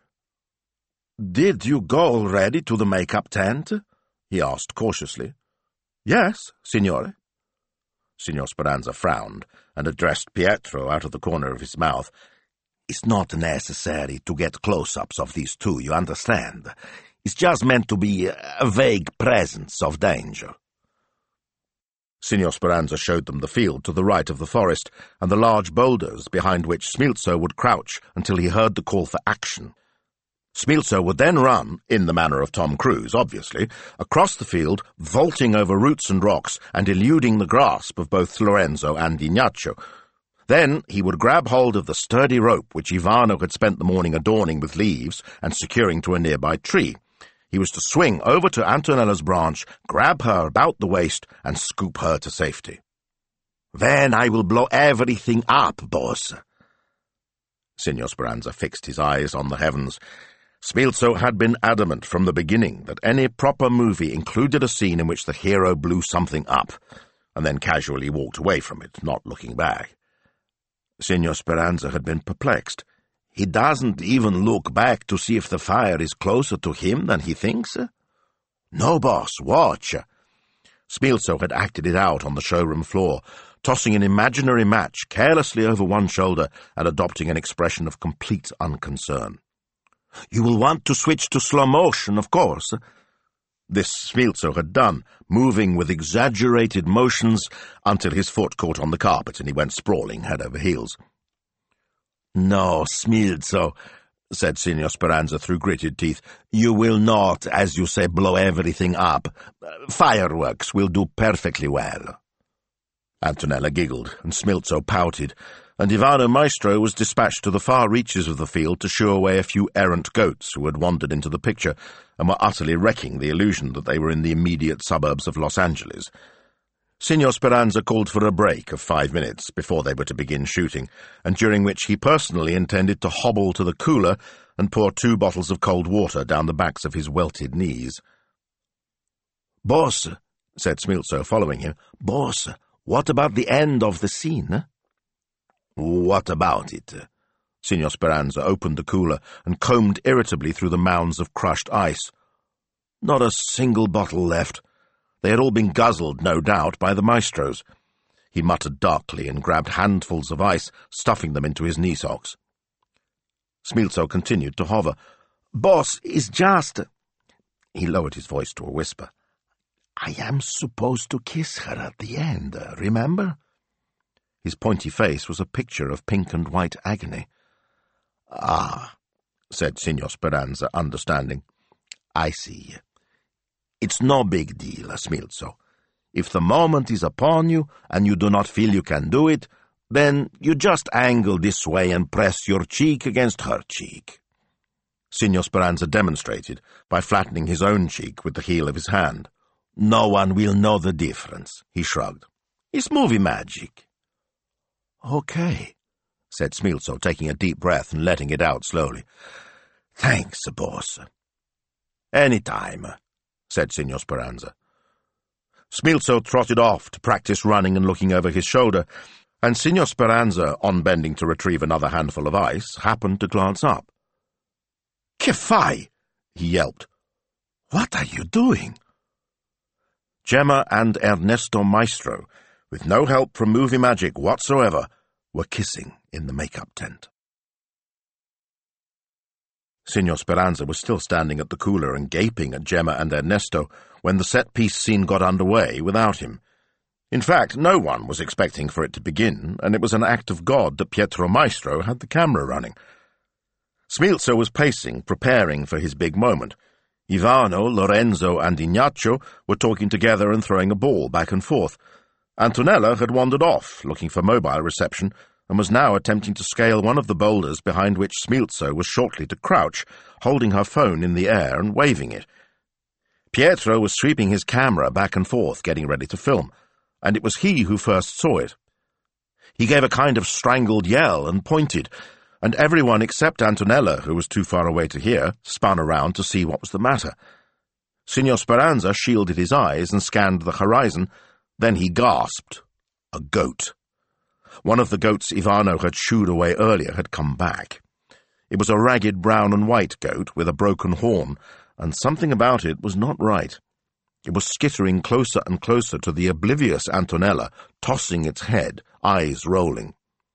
"Did you go already to the make-up tent?" he asked cautiously. "Yes, signore." Signor Speranza frowned and addressed Pietro out of the corner of his mouth. "It's not necessary to get close-ups of these two, you understand. It's just meant to be a vague presence of danger." Signor Speranza showed them the field to the right of the forest and the large boulders behind which Smilzo would crouch until he heard the call for action. Smilzo would then run, in the manner of Tom Cruise, obviously, across the field, vaulting over roots and rocks and eluding the grasp of both Lorenzo and Ignaccio. Then he would grab hold of the sturdy rope which Ivano had spent the morning adorning with leaves and securing to a nearby tree. He was to swing over to Antonella's branch, grab her about the waist, and scoop her to safety. "Then I will blow everything up, boss." Signor Speranza fixed his eyes on the heavens. Smilzo had been adamant from the beginning that any proper movie included a scene in which the hero blew something up, and then casually walked away from it, not looking back. Signor Speranza had been perplexed. He doesn't even look back to see if the fire is closer to him than he thinks? No, boss, watch. Smilzo had acted it out on the showroom floor, tossing an imaginary match carelessly over one shoulder and adopting an expression of complete unconcern. You will want to switch to slow motion, of course. This Smilzo had done, moving with exaggerated motions until his foot caught on the carpet and he went sprawling head over heels. No, Smilzo, said Signor Speranza through gritted teeth, you will not, as you say, blow everything up. Fireworks will do perfectly well. Antonella giggled, and Smilzo pouted, and Ivano Maestro was dispatched to the far reaches of the field to shoo away a few errant goats who had wandered into the picture and were utterly wrecking the illusion that they were in the immediate suburbs of Los Angeles. Signor Speranza called for a break of five minutes before they were to begin shooting, and during which he personally intended to hobble to the cooler and pour two bottles of cold water down the backs of his welted knees. "Boss," said Smilzo, following him, "Boss, what about the end of the scene?" "What about it?" Signor Speranza opened the cooler and combed irritably through the mounds of crushed ice. Not a single bottle left. They had all been guzzled, no doubt, by the maestros. He muttered darkly and grabbed handfuls of ice, stuffing them into his knee socks. Smilzo continued to hover. "Boss, it's just—" He lowered his voice to a whisper. "I am supposed to kiss her at the end, remember?" His pointy face was a picture of pink and white agony. "Ah," said Signor Speranza, understanding. "I see. It's no big deal, Smilzo. If the moment is upon you and you do not feel you can do it, then you just angle this way and press your cheek against her cheek." Signor Speranza demonstrated by flattening his own cheek with the heel of his hand. "No one will know the difference," he shrugged. "It's movie magic." "Okay," said Smilzo, taking a deep breath and letting it out slowly. "Thanks, boss." "Any time," said Signor Speranza. Smilzo trotted off to practice running and looking over his shoulder, and Signor Speranza, on bending to retrieve another handful of ice, happened to glance up. "Che fai?" he yelped. "What are you doing?" Gemma and Ernesto Maestro, with no help from movie magic whatsoever, were kissing in the make-up tent. Signor Speranza was still standing at the cooler and gaping at Gemma and Ernesto when the set-piece scene got underway without him. In fact, no one was expecting for it to begin, and it was an act of God that Pietro Maestro had the camera running. Smilzo was pacing, preparing for his big moment. Ivano, Lorenzo, and Ignaccio were talking together and throwing a ball back and forth. Antonella had wandered off, looking for mobile reception, and was now attempting to scale one of the boulders behind which Smilzo was shortly to crouch, holding her phone in the air and waving it. Pietro was sweeping his camera back and forth, getting ready to film, and it was he who first saw it. He gave a kind of strangled yell and pointed, and everyone except Antonella, who was too far away to hear, spun around to see what was the matter. Signor Speranza shielded his eyes and scanned the horizon. Then he gasped. A goat. One of the goats Ivano had shooed away earlier had come back. It was a ragged brown and white goat with a broken horn, and something about it was not right. It was skittering closer and closer to the oblivious Antonella, tossing its head, eyes rolling.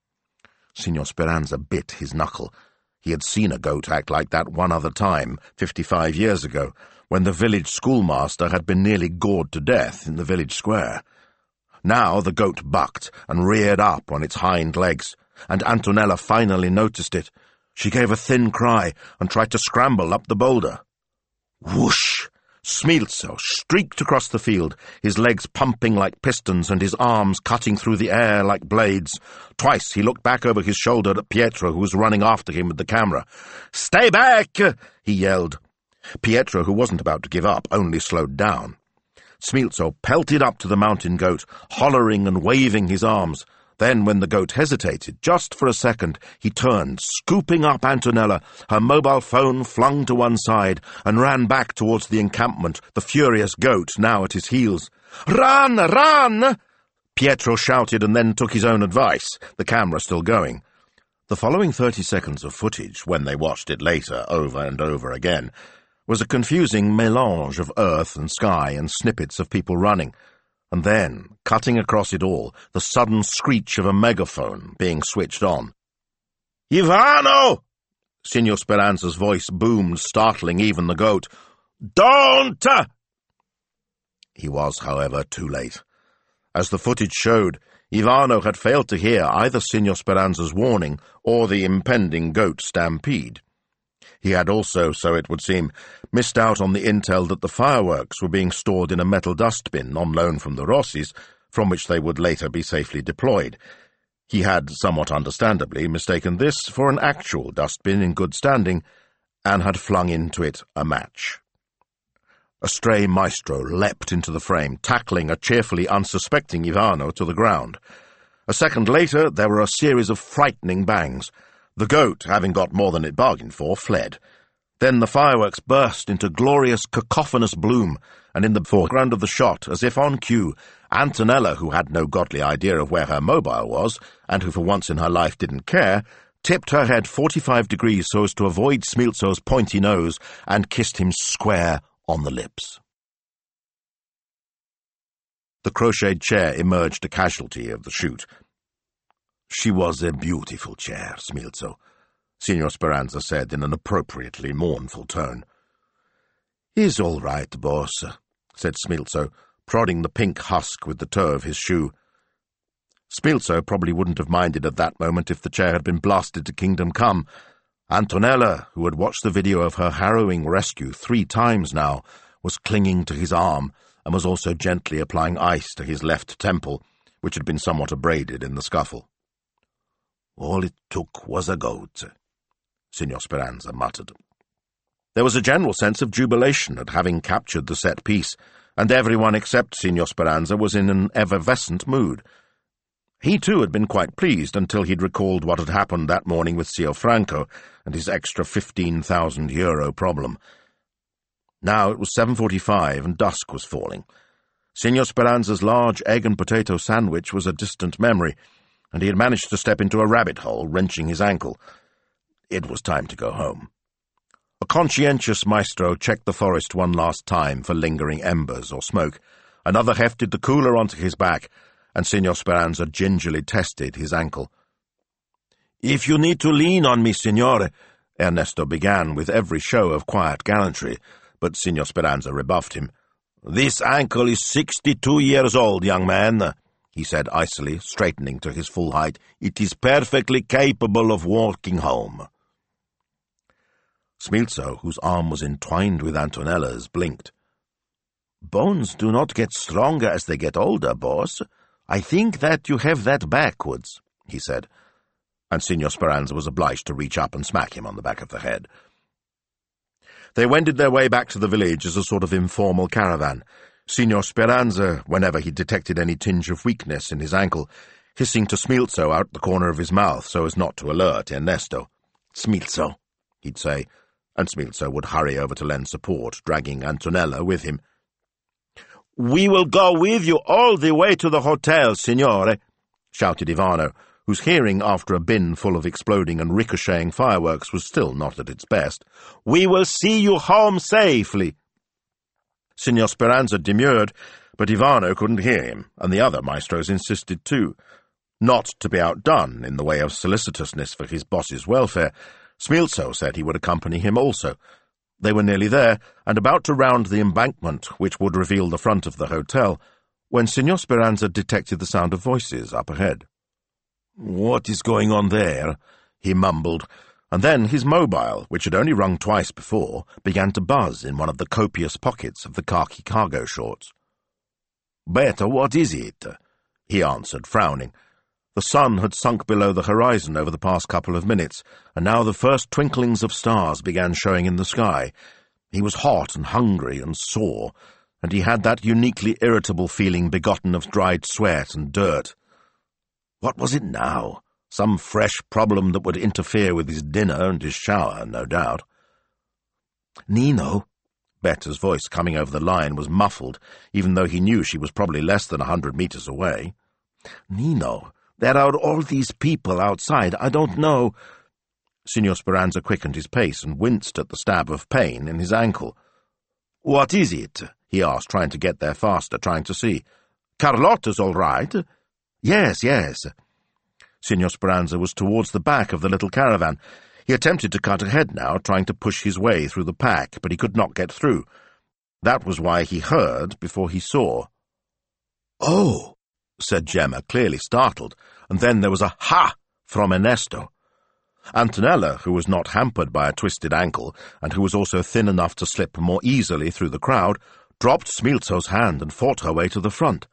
Signor Speranza bit his knuckle. He had seen a goat act like that one other time, fifty-five years ago, when the village schoolmaster had been nearly gored to death in the village square. Now the goat bucked and reared up on its hind legs, and Antonella finally noticed it. She gave a thin cry and tried to scramble up the boulder. Whoosh! Smilzo streaked across the field, his legs pumping like pistons and his arms cutting through the air like blades. Twice he looked back over his shoulder at Pietro, who was running after him with the camera. "Stay back!" he yelled. Pietro, who wasn't about to give up, only slowed down. Smilzo pelted up to the mountain goat, hollering and waving his arms. Then, when the goat hesitated, just for a second, he turned, scooping up Antonella, her mobile phone flung to one side, and ran back towards the encampment, the furious goat now at his heels. "Run! Run!" Pietro shouted and then took his own advice, the camera still going. The following thirty seconds of footage, when they watched it later over and over again, was a confusing mélange of earth and sky and snippets of people running, and then, cutting across it all, the sudden screech of a megaphone being switched on. "Ivano!" Signor Speranza's voice boomed, startling even the goat. "Don't!" He was, however, too late. As the footage showed, Ivano had failed to hear either Signor Speranza's warning or the impending goat stampede. He had also, so it would seem, missed out on the intel that the fireworks were being stored in a metal dustbin on loan from the Rossis, from which they would later be safely deployed. He had, somewhat understandably, mistaken this for an actual dustbin in good standing, and had flung into it a match. A stray maestro leapt into the frame, tackling a cheerfully unsuspecting Ivano to the ground. A second later, there were a series of frightening bangs. The goat, having got more than it bargained for, fled. Then the fireworks burst into glorious cacophonous bloom, and in the foreground of the shot, as if on cue, Antonella, who had no godly idea of where her mobile was, and who for once in her life didn't care, tipped her head forty-five degrees so as to avoid Smilzo's pointy nose, and kissed him square on the lips. The crocheted chair emerged a casualty of the shoot. "She was a beautiful chair, Smilzo," Signor Speranza said in an appropriately mournful tone. "He's all right, boss," said Smilzo, prodding the pink husk with the toe of his shoe. Smilzo probably wouldn't have minded at that moment if the chair had been blasted to Kingdom Come. Antonella, who had watched the video of her harrowing rescue three times now, was clinging to his arm and was also gently applying ice to his left temple, which had been somewhat abraded in the scuffle. "All it took was a goat," Signor Speranza muttered. There was a general sense of jubilation at having captured the set piece, and everyone except Signor Speranza was in an effervescent mood. He too had been quite pleased until he'd recalled what had happened that morning with Sio Franco and his extra fifteen thousand euro problem. Now it was seven forty-five and dusk was falling. Signor Speranza's large egg and potato sandwich was a distant memory, and he had managed to step into a rabbit hole, wrenching his ankle. It was time to go home. A conscientious maestro checked the forest one last time for lingering embers or smoke. Another hefted the cooler onto his back, and Signor Speranza gingerly tested his ankle. "If you need to lean on me, signore," Ernesto began with every show of quiet gallantry, but Signor Speranza rebuffed him. "This ankle is sixty-two years old, young man," he said icily, straightening to his full height. "It is perfectly capable of walking home." Smilzo, whose arm was entwined with Antonella's, blinked. "Bones do not get stronger as they get older, boss. I think that you have that backwards," he said, and Signor Speranza was obliged to reach up and smack him on the back of the head. They wended their way back to the village as a sort of informal caravan, Signor Speranza, whenever he detected any tinge of weakness in his ankle, hissing to Smilzo out the corner of his mouth so as not to alert Ernesto. "Smilzo," he'd say, and Smilzo would hurry over to lend support, dragging Antonella with him. "We will go with you all the way to the hotel, signore," shouted Ivano, whose hearing after a bin full of exploding and ricocheting fireworks was still not at its best. "We will see you home safely." Signor Speranza demurred, but Ivano couldn't hear him, and the other maestros insisted too. Not to be outdone in the way of solicitousness for his boss's welfare, Smilzo said he would accompany him also. They were nearly there, and about to round the embankment which would reveal the front of the hotel, when Signor Speranza detected the sound of voices up ahead. "What is going on there?" he mumbled, and then his mobile, which had only rung twice before, began to buzz in one of the copious pockets of the khaki cargo shorts. "Better, what is it?" he answered, frowning. The sun had sunk below the horizon over the past couple of minutes, and now the first twinklings of stars began showing in the sky. He was hot and hungry and sore, and he had that uniquely irritable feeling begotten of dried sweat and dirt. What was it now? Some fresh problem that would interfere with his dinner and his shower, no doubt. "Nino," Betta's voice coming over the line was muffled, even though he knew she was probably less than a hundred meters away. "Nino, there are all these people outside. I don't know—" Signor Speranza quickened his pace and winced at the stab of pain in his ankle. "What is it?" he asked, trying to get there faster, trying to see. "Carlotta's all right." "Yes, yes." Signor Speranza was towards the back of the little caravan. He attempted to cut ahead now, trying to push his way through the pack, but he could not get through. That was why he heard before he saw. "Oh," said Gemma, clearly startled, and then there was a "ha!" from Ernesto. Antonella, who was not hampered by a twisted ankle, and who was also thin enough to slip more easily through the crowd, dropped Smilzo's hand and fought her way to the front.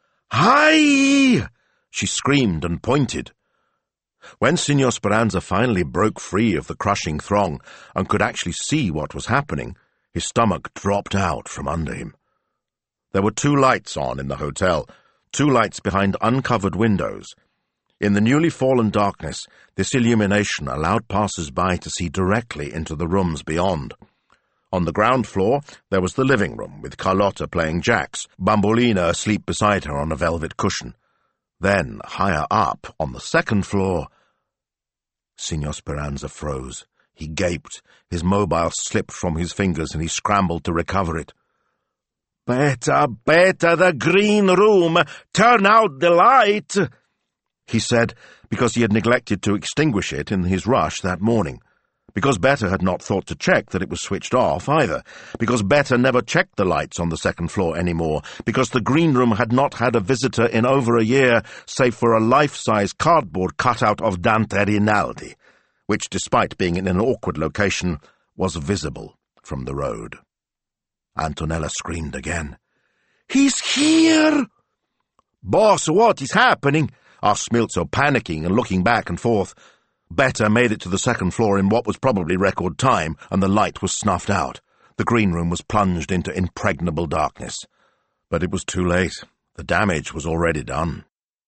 "Hi!" she screamed and pointed. When Signor Speranza finally broke free of the crushing throng and could actually see what was happening, his stomach dropped out from under him. There were two lights on in the hotel, two lights behind uncovered windows. In the newly fallen darkness, this illumination allowed passers-by to see directly into the rooms beyond. On the ground floor, there was the living room, with Carlotta playing jacks, Bambolina asleep beside her on a velvet cushion. Then, higher up, on the second floor— Signor Speranza froze. He gaped. His mobile slipped from his fingers, and he scrambled to recover it. "Better, better, the green room! Turn out the light!" he said, because he had neglected to extinguish it in his rush that morning, because Betta had not thought to check that it was switched off either, because Betta never checked the lights on the second floor anymore, because the green room had not had a visitor in over a year, save for a life-size cardboard cutout of Dante Rinaldi, which, despite being in an awkward location, was visible from the road. Antonella screamed again. "He's here!" "Boss, what is happening?" asked Smilzo, panicking and looking back and forth. Betta made it to the second floor in what was probably record time, and the light was snuffed out. The green room was plunged into impregnable darkness. But it was too late. The damage was already done.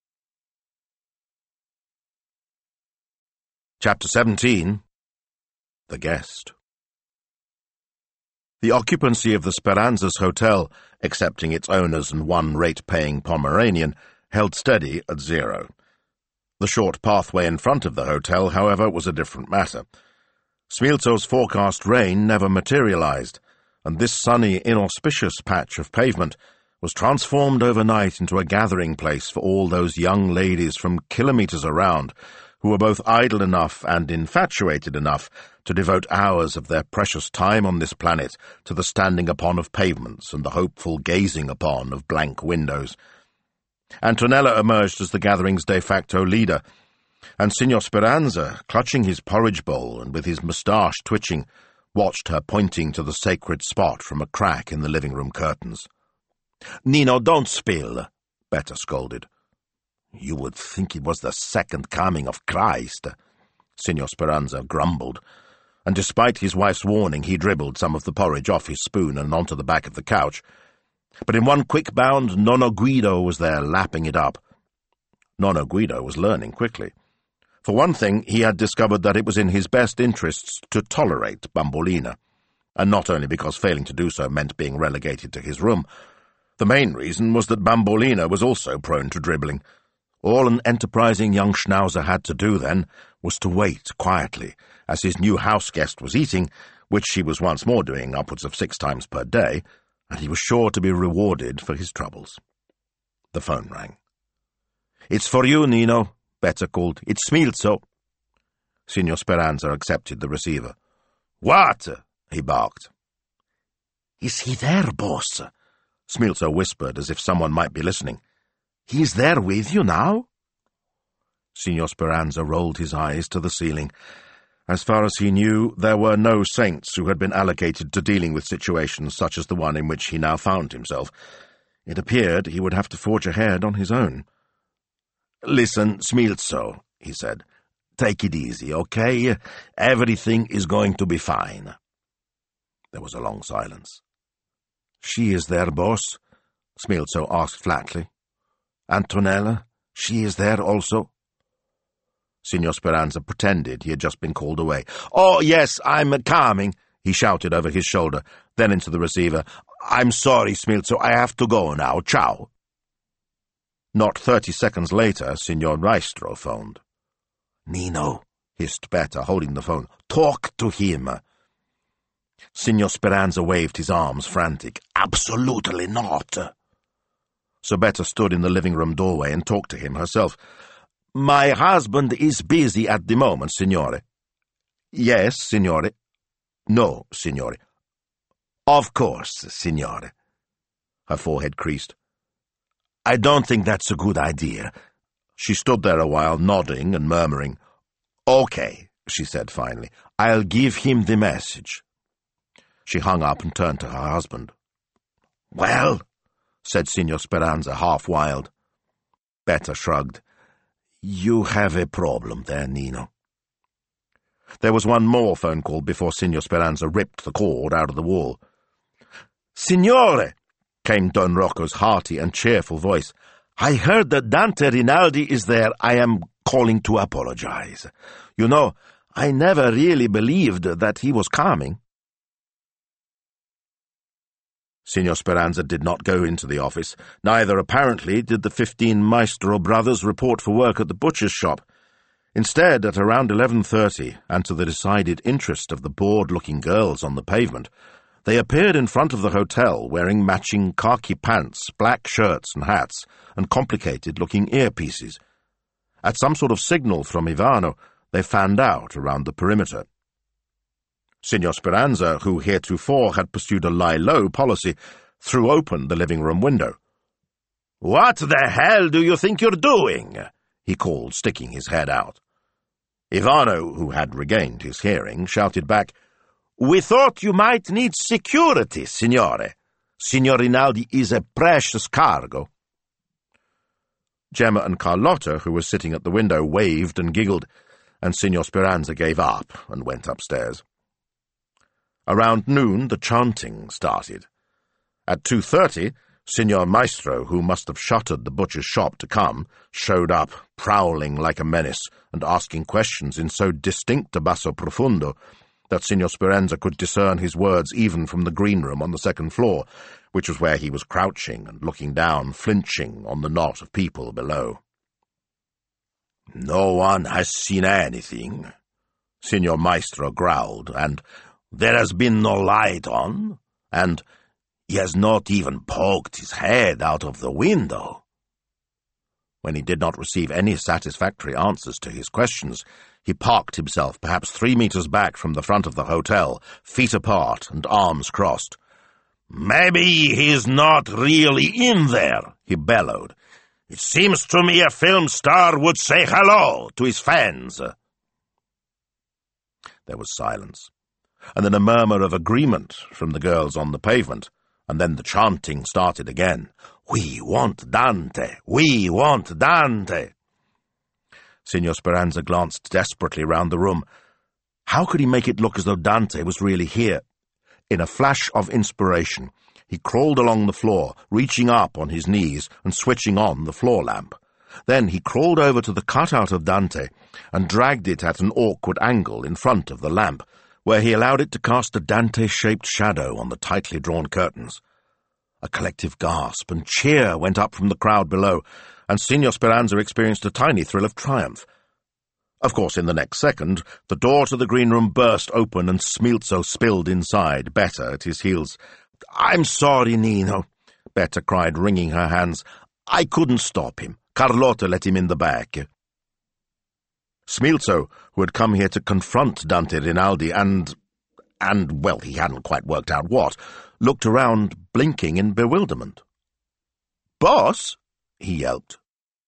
Chapter seventeen. The Guest. The occupancy of the Speranza's hotel, excepting its owners and one rate-paying Pomeranian, held steady at zero. The short pathway in front of the hotel, however, was a different matter. Smilzo's forecast rain never materialized, and this sunny, inauspicious patch of pavement was transformed overnight into a gathering place for all those young ladies from kilometers around who were both idle enough and infatuated enough to devote hours of their precious time on this planet to the standing upon of pavements and the hopeful gazing upon of blank windows. Antonella emerged as the gathering's de facto leader, and Signor Speranza, clutching his porridge bowl and with his moustache twitching, watched her pointing to the sacred spot from a crack in the living-room curtains. "Nino, don't spill," Betta scolded. "You would think it was the second coming of Christ," Signor Speranza grumbled, and despite his wife's warning, he dribbled some of the porridge off his spoon and onto the back of the couch. But in one quick bound, Nonno Guido was there, lapping it up. Nonno Guido was learning quickly. For one thing, he had discovered that it was in his best interests to tolerate Bambolina, and not only because failing to do so meant being relegated to his room. The main reason was that Bambolina was also prone to dribbling. All an enterprising young schnauzer had to do, then, was to wait quietly, as his new house guest was eating, which she was once more doing upwards of six times per day, and he was sure to be rewarded for his troubles. The phone rang. "It's for you, Nino," Betta called. "It's Smilzo." Signor Speranza accepted the receiver. "What?" he barked. "Is he there, boss?" Smilzo whispered, as if someone might be listening. "He's there with you now?" Signor Speranza rolled his eyes to the ceiling. As far as he knew, there were no saints who had been allocated to dealing with situations such as the one in which he now found himself. It appeared he would have to forge ahead on his own. "Listen, Smilzo," he said. "Take it easy, okay? Everything is going to be fine." There was a long silence. "She is there, boss?" Smilzo asked flatly. "Antonella, she is there also?" Signor Speranza pretended he had just been called away. "Oh, yes, I'm coming," he shouted over his shoulder, then into the receiver. "I'm sorry, Smilzo, I have to go now. Ciao." Not thirty seconds later, Signor Maestro phoned. "Nino," hissed Betta, holding the phone. "Talk to him." Signor Speranza waved his arms, frantic. "Absolutely not." So Betta stood in the living-room doorway and talked to him herself. "My husband is busy at the moment, signore." "Yes, signore." "No, signore." "Of course, signore." Her forehead creased. "I don't think that's a good idea." She stood there a while, nodding and murmuring. "Okay," she said finally. "I'll give him the message." She hung up and turned to her husband. "Well," said Signor Speranza, half wild. Betta shrugged. "You have a problem there, Nino." There was one more phone call before Signor Speranza ripped the cord out of the wall. "Signore," came Don Rocco's hearty and cheerful voice, "I heard that Dante Rinaldi is there. I am calling to apologize. You know, I never really believed that he was coming." Signor Speranza did not go into the office. Neither, apparently, did the fifteen Maestro brothers report for work at the butcher's shop. Instead, at around eleven thirty, and to the decided interest of the bored-looking girls on the pavement, they appeared in front of the hotel wearing matching khaki pants, black shirts and hats, and complicated-looking earpieces. At some sort of signal from Ivano, they fanned out around the perimeter. Signor Speranza, who heretofore had pursued a lie-low policy, threw open the living-room window. "What the hell do you think you're doing?" he called, sticking his head out. Ivano, who had regained his hearing, shouted back, "We thought you might need security, signore. Signor Rinaldi is a precious cargo." Gemma and Carlotta, who were sitting at the window, waved and giggled, and Signor Speranza gave up and went upstairs. Around noon, the chanting started. At two thirty, Signor Maestro, who must have shuttered the butcher's shop to come, showed up, prowling like a menace and asking questions in so distinct a basso profundo that Signor Speranza could discern his words even from the green room on the second floor, which was where he was crouching and looking down, flinching on the knot of people below. "No one has seen anything," Signor Maestro growled, and "there has been no light on, and he has not even poked his head out of the window." When he did not receive any satisfactory answers to his questions, he parked himself perhaps three meters back from the front of the hotel, feet apart and arms crossed. "Maybe he's not really in there," he bellowed. "It seems to me a film star would say hello to his fans." There was silence, and then a murmur of agreement from the girls on the pavement, and then the chanting started again. "We want Dante! We want Dante!" Signor Speranza glanced desperately round the room. How could he make it look as though Dante was really here? In a flash of inspiration, he crawled along the floor, reaching up on his knees and switching on the floor lamp. Then he crawled over to the cutout of Dante and dragged it at an awkward angle in front of the lamp, where he allowed it to cast a Dante-shaped shadow on the tightly drawn curtains. A collective gasp and cheer went up from the crowd below, and Signor Speranza experienced a tiny thrill of triumph. Of course, in the next second, the door to the green room burst open and Smilzo spilled inside, Betta at his heels. "I'm sorry, Nino," Betta cried, wringing her hands. "I couldn't stop him. Carlotta let him in the back." Smilzo, who had come here to confront Dante Rinaldi and, and, well, he hadn't quite worked out what, looked around, blinking in bewilderment. "Boss?" he yelped.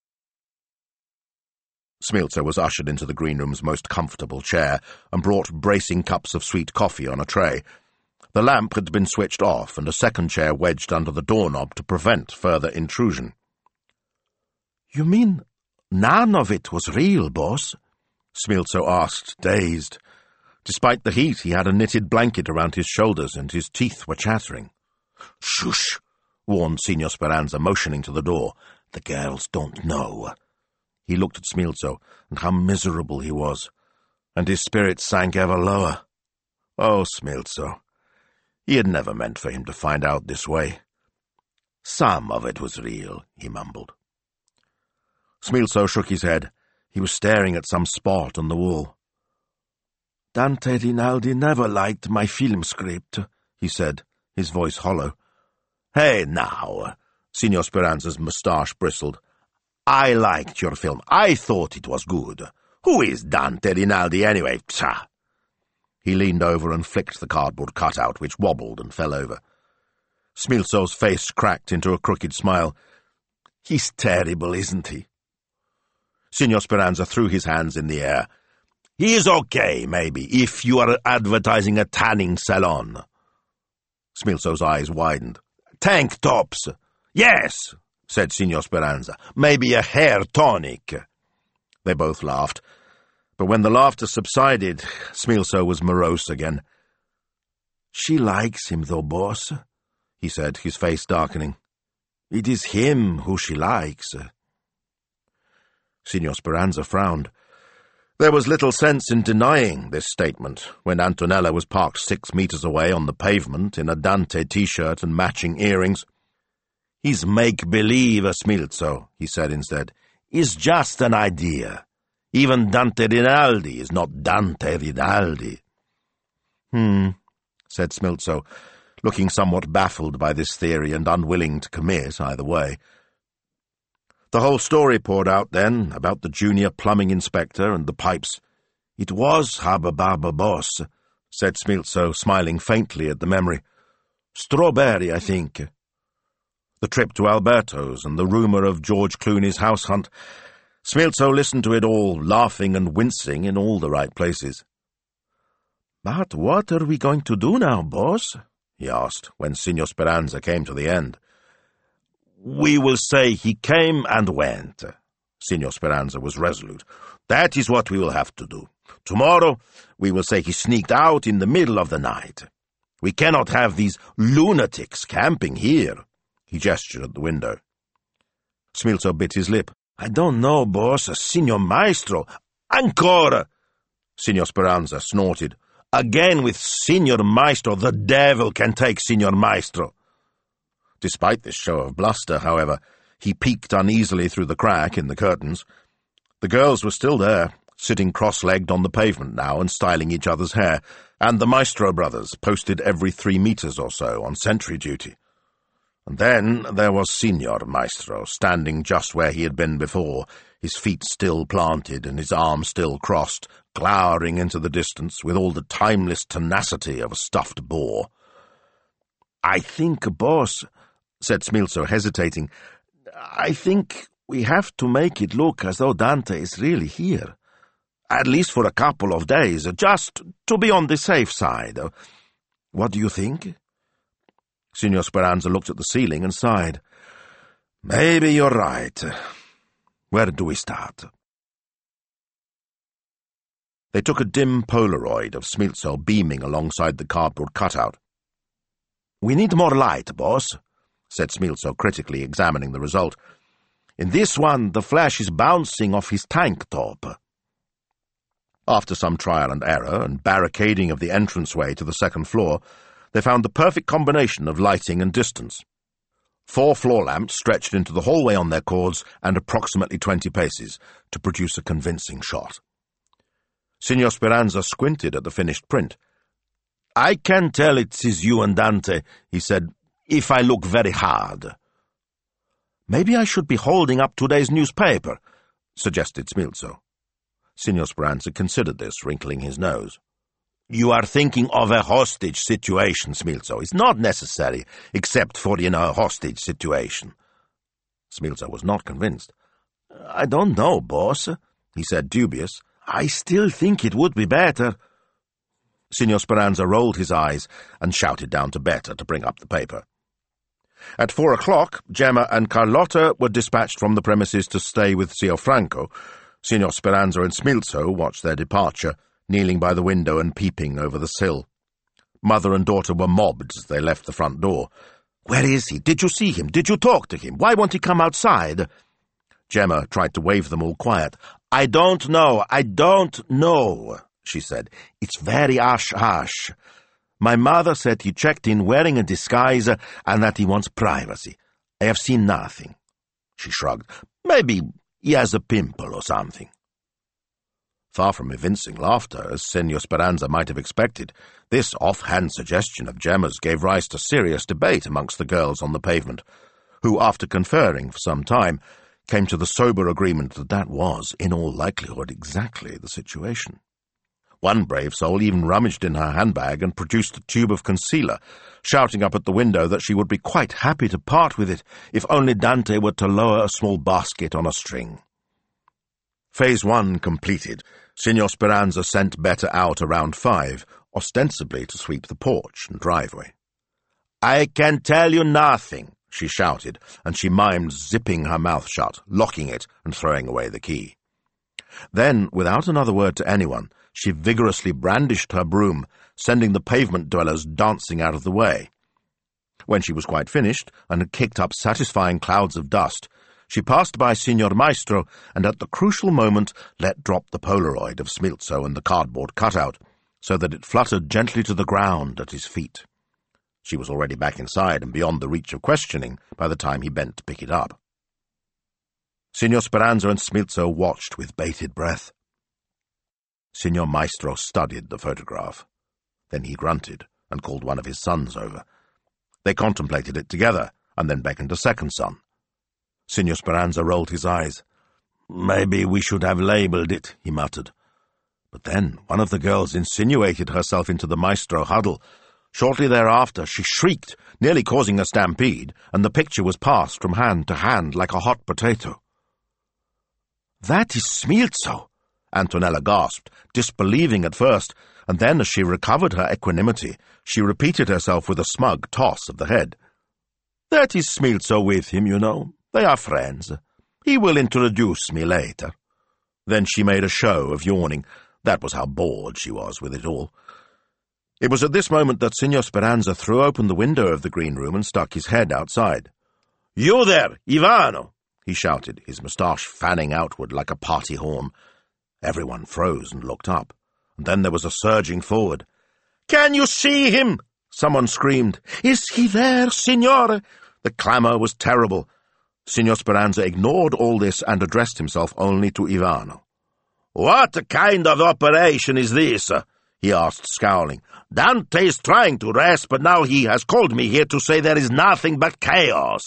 Smilzo was ushered into the green room's most comfortable chair and brought bracing cups of sweet coffee on a tray. The lamp had been switched off and a second chair wedged under the doorknob to prevent further intrusion. "You mean none of it was real, boss?" Smilzo asked, dazed. Despite the heat, he had a knitted blanket around his shoulders and his teeth were chattering. "Shush!" warned Signor Speranza, motioning to the door. "The girls don't know." He looked at Smilzo, and how miserable he was, and his spirits sank ever lower. Oh, Smilzo! He had never meant for him to find out this way. "Some of it was real," he mumbled. Smilzo shook his head. He was staring at some spot on the wall. "Dante Rinaldi never liked my film script," he said, his voice hollow. "Hey, now," Signor Speranza's moustache bristled. "I liked your film. I thought it was good. Who is Dante Rinaldi anyway? Psha!" He leaned over and flicked the cardboard cutout, which wobbled and fell over. Smilzo's face cracked into a crooked smile. "He's terrible, isn't he?" Signor Speranza threw his hands in the air. "He is okay, maybe, if you are advertising a tanning salon." Smilzo's eyes widened. "Tank tops! Yes," said Signor Speranza. "Maybe a hair tonic." They both laughed. But when the laughter subsided, Smilzo was morose again. "She likes him, though, boss," he said, his face darkening. "It is him who she likes." Signor Speranza frowned. There was little sense in denying this statement when Antonella was parked six meters away on the pavement in a Dante t-shirt and matching earrings. "He's make-believe, Smilzo," he said instead. "It's just an idea. Even Dante Rinaldi is not Dante Rinaldi." Hmm, said Smilzo, looking somewhat baffled by this theory and unwilling to commit either way. The whole story poured out then, about the junior plumbing inspector and the pipes. "It was Habba Babba Boss," said Smilzo, smiling faintly at the memory. "Strawberry, I think." The trip to Alberto's and the rumour of George Clooney's house hunt. Smilzo listened to it all, laughing and wincing in all the right places. "But what are we going to do now, boss?" he asked, when Signor Speranza came to the end. "We will say he came and went." Signor Speranza was resolute. "That is what we will have to do. Tomorrow we will say he sneaked out in the middle of the night. We cannot have these lunatics camping here." He gestured at the window. Smilzo bit his lip. "I don't know, boss. Signor Maestro." "Ancora!" Signor Speranza snorted. "Again with Signor Maestro. The devil can take Signor Maestro." Despite this show of bluster, however, he peeked uneasily through the crack in the curtains. The girls were still there, sitting cross-legged on the pavement now and styling each other's hair, and the Maestro brothers, posted every three metres or so on sentry duty. And then there was Signor Maestro, standing just where he had been before, his feet still planted and his arms still crossed, glowering into the distance with all the timeless tenacity of a stuffed boar. "I think, boss," said Smilzo, hesitating, "I think we have to make it look as though Dante is really here. At least for a couple of days, just to be on the safe side. What do you think?" Signor Speranza looked at the ceiling and sighed. "Maybe you're right. Where do we start?" They took a dim Polaroid of Smilzo beaming alongside the cardboard cutout. "We need more light, boss," said Smilzo, critically examining the result. "In this one, the flash is bouncing off his tank top." After some trial and error and barricading of the entranceway to the second floor, they found the perfect combination of lighting and distance. Four floor lamps stretched into the hallway on their cords and approximately twenty paces to produce a convincing shot. Signor Speranza squinted at the finished print. "I can tell it is you and Dante," he said, "if I look very hard." "Maybe I should be holding up today's newspaper," suggested Smilzo. Signor Speranza considered this, wrinkling his nose. "You are thinking of a hostage situation, Smilzo. It's not necessary, except for in a hostage situation." Smilzo was not convinced. "I don't know, boss," he said, dubious. "I still think it would be better." Signor Speranza rolled his eyes and shouted down to Betta to bring up the paper. At four o'clock, Gemma and Carlotta were dispatched from the premises to stay with Zio Franco. Signor Speranza and Smilzo watched their departure, kneeling by the window and peeping over the sill. Mother and daughter were mobbed as they left the front door. "Where is he? Did you see him? Did you talk to him? Why won't he come outside?" Gemma tried to wave them all quiet. "I don't know, I don't know," she said. "It's very hush-hush. My mother said he checked in wearing a disguise and that he wants privacy. I have seen nothing." She shrugged. "Maybe He has a pimple or something." Far from evincing laughter, as Senor Speranza might have expected, this off-hand suggestion of Gemma's gave rise to serious debate amongst the girls on the pavement, who, after conferring for some time, came to the sober agreement that that was, in all likelihood, exactly the situation. One brave soul even rummaged in her handbag and produced a tube of concealer, shouting up at the window that she would be quite happy to part with it if only Dante were to lower a small basket on a string. Phase one completed, Signor Speranza sent Betta out around five, ostensibly to sweep the porch and driveway. "I can tell you nothing," she shouted, and she mimed zipping her mouth shut, locking it, and throwing away the key. Then, without another word to anyone, she vigorously brandished her broom, sending the pavement dwellers dancing out of the way. When she was quite finished, and had kicked up satisfying clouds of dust, she passed by Signor Maestro, and at the crucial moment let drop the Polaroid of Smilzo and the cardboard cutout, so that it fluttered gently to the ground at his feet. She was already back inside and beyond the reach of questioning by the time he bent to pick it up. Signor Speranza and Smilzo watched with bated breath. Signor Maestro studied the photograph. Then he grunted and called one of his sons over. They contemplated it together, and then beckoned a second son. Signor Speranza rolled his eyes. "Maybe we should have labelled it," he muttered. But then one of the girls insinuated herself into the Maestro huddle. Shortly thereafter she shrieked, nearly causing a stampede, and the picture was passed from hand to hand like a hot potato. "That is Smilzo," Antonella gasped, disbelieving at first, and then, as she recovered her equanimity, she repeated herself with a smug toss of the head. "That is Smilzo with him, you know. They are friends. He will introduce me later." Then she made a show of yawning. That was how bored she was with it all. It was at this moment that Signor Speranza threw open the window of the green room and stuck his head outside. "You there, Ivano!" he shouted, his moustache fanning outward like a party horn. Everyone froze and looked up, and then there was a surging forward. "Can you see him?" someone screamed. "Is he there, signore?" The clamour was terrible. Signor Speranza ignored all this and addressed himself only to Ivano. "What kind of operation is this?" he asked, scowling. "Dante is trying to rest, but now he has called me here to say there is nothing but chaos."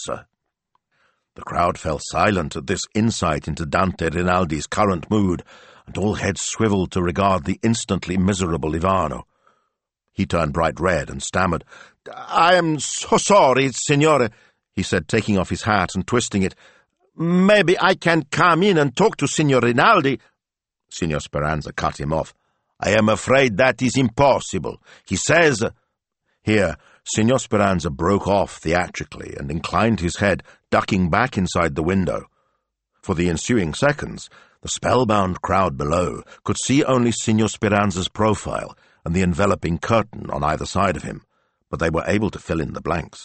The crowd fell silent at this insight into Dante Rinaldi's current mood, and all heads swiveled to regard the instantly miserable Ivano. He turned bright red and stammered. "I am so sorry, signore," he said, taking off his hat and twisting it. "Maybe I can come in and talk to Signor Rinaldi." Signor Speranza cut him off. "I am afraid that is impossible. He says—" Here, Signor Speranza broke off theatrically and inclined his head, ducking back inside the window. For the ensuing seconds, the spellbound crowd below could see only Signor Speranza's profile and the enveloping curtain on either side of him, but they were able to fill in the blanks.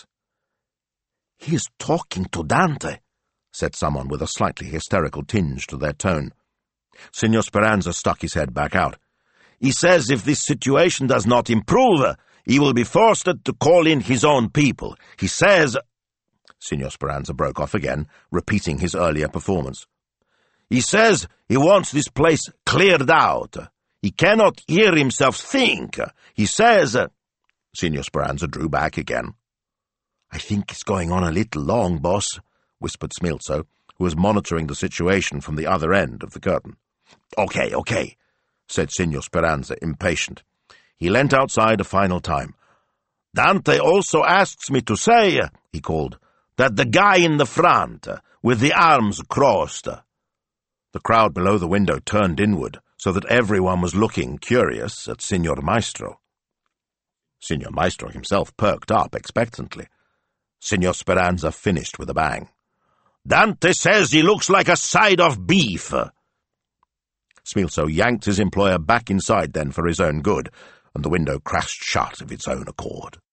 "He is talking to Dante," said someone with a slightly hysterical tinge to their tone. Signor Speranza stuck his head back out. "He says if this situation does not improve, he will be forced to call in his own people. He says—" Signor Speranza broke off again, repeating his earlier performance. "He says he wants this place cleared out. He cannot hear himself think. He says—" Signor Speranza drew back again. "I think it's going on a little long, boss," whispered Smilzo, who was monitoring the situation from the other end of the curtain. "Okay, okay," said Signor Speranza, impatient. He leant outside a final time. "Dante also asks me to say," he called, "that the guy in the front, with the arms crossed—" The crowd below the window turned inward, so that everyone was looking, curious, at Signor Maestro. Signor Maestro himself perked up expectantly. Signor Speranza finished with a bang. "Dante says he looks like a side of beef." Smilzo yanked his employer back inside then for his own good, and the window crashed shut of its own accord.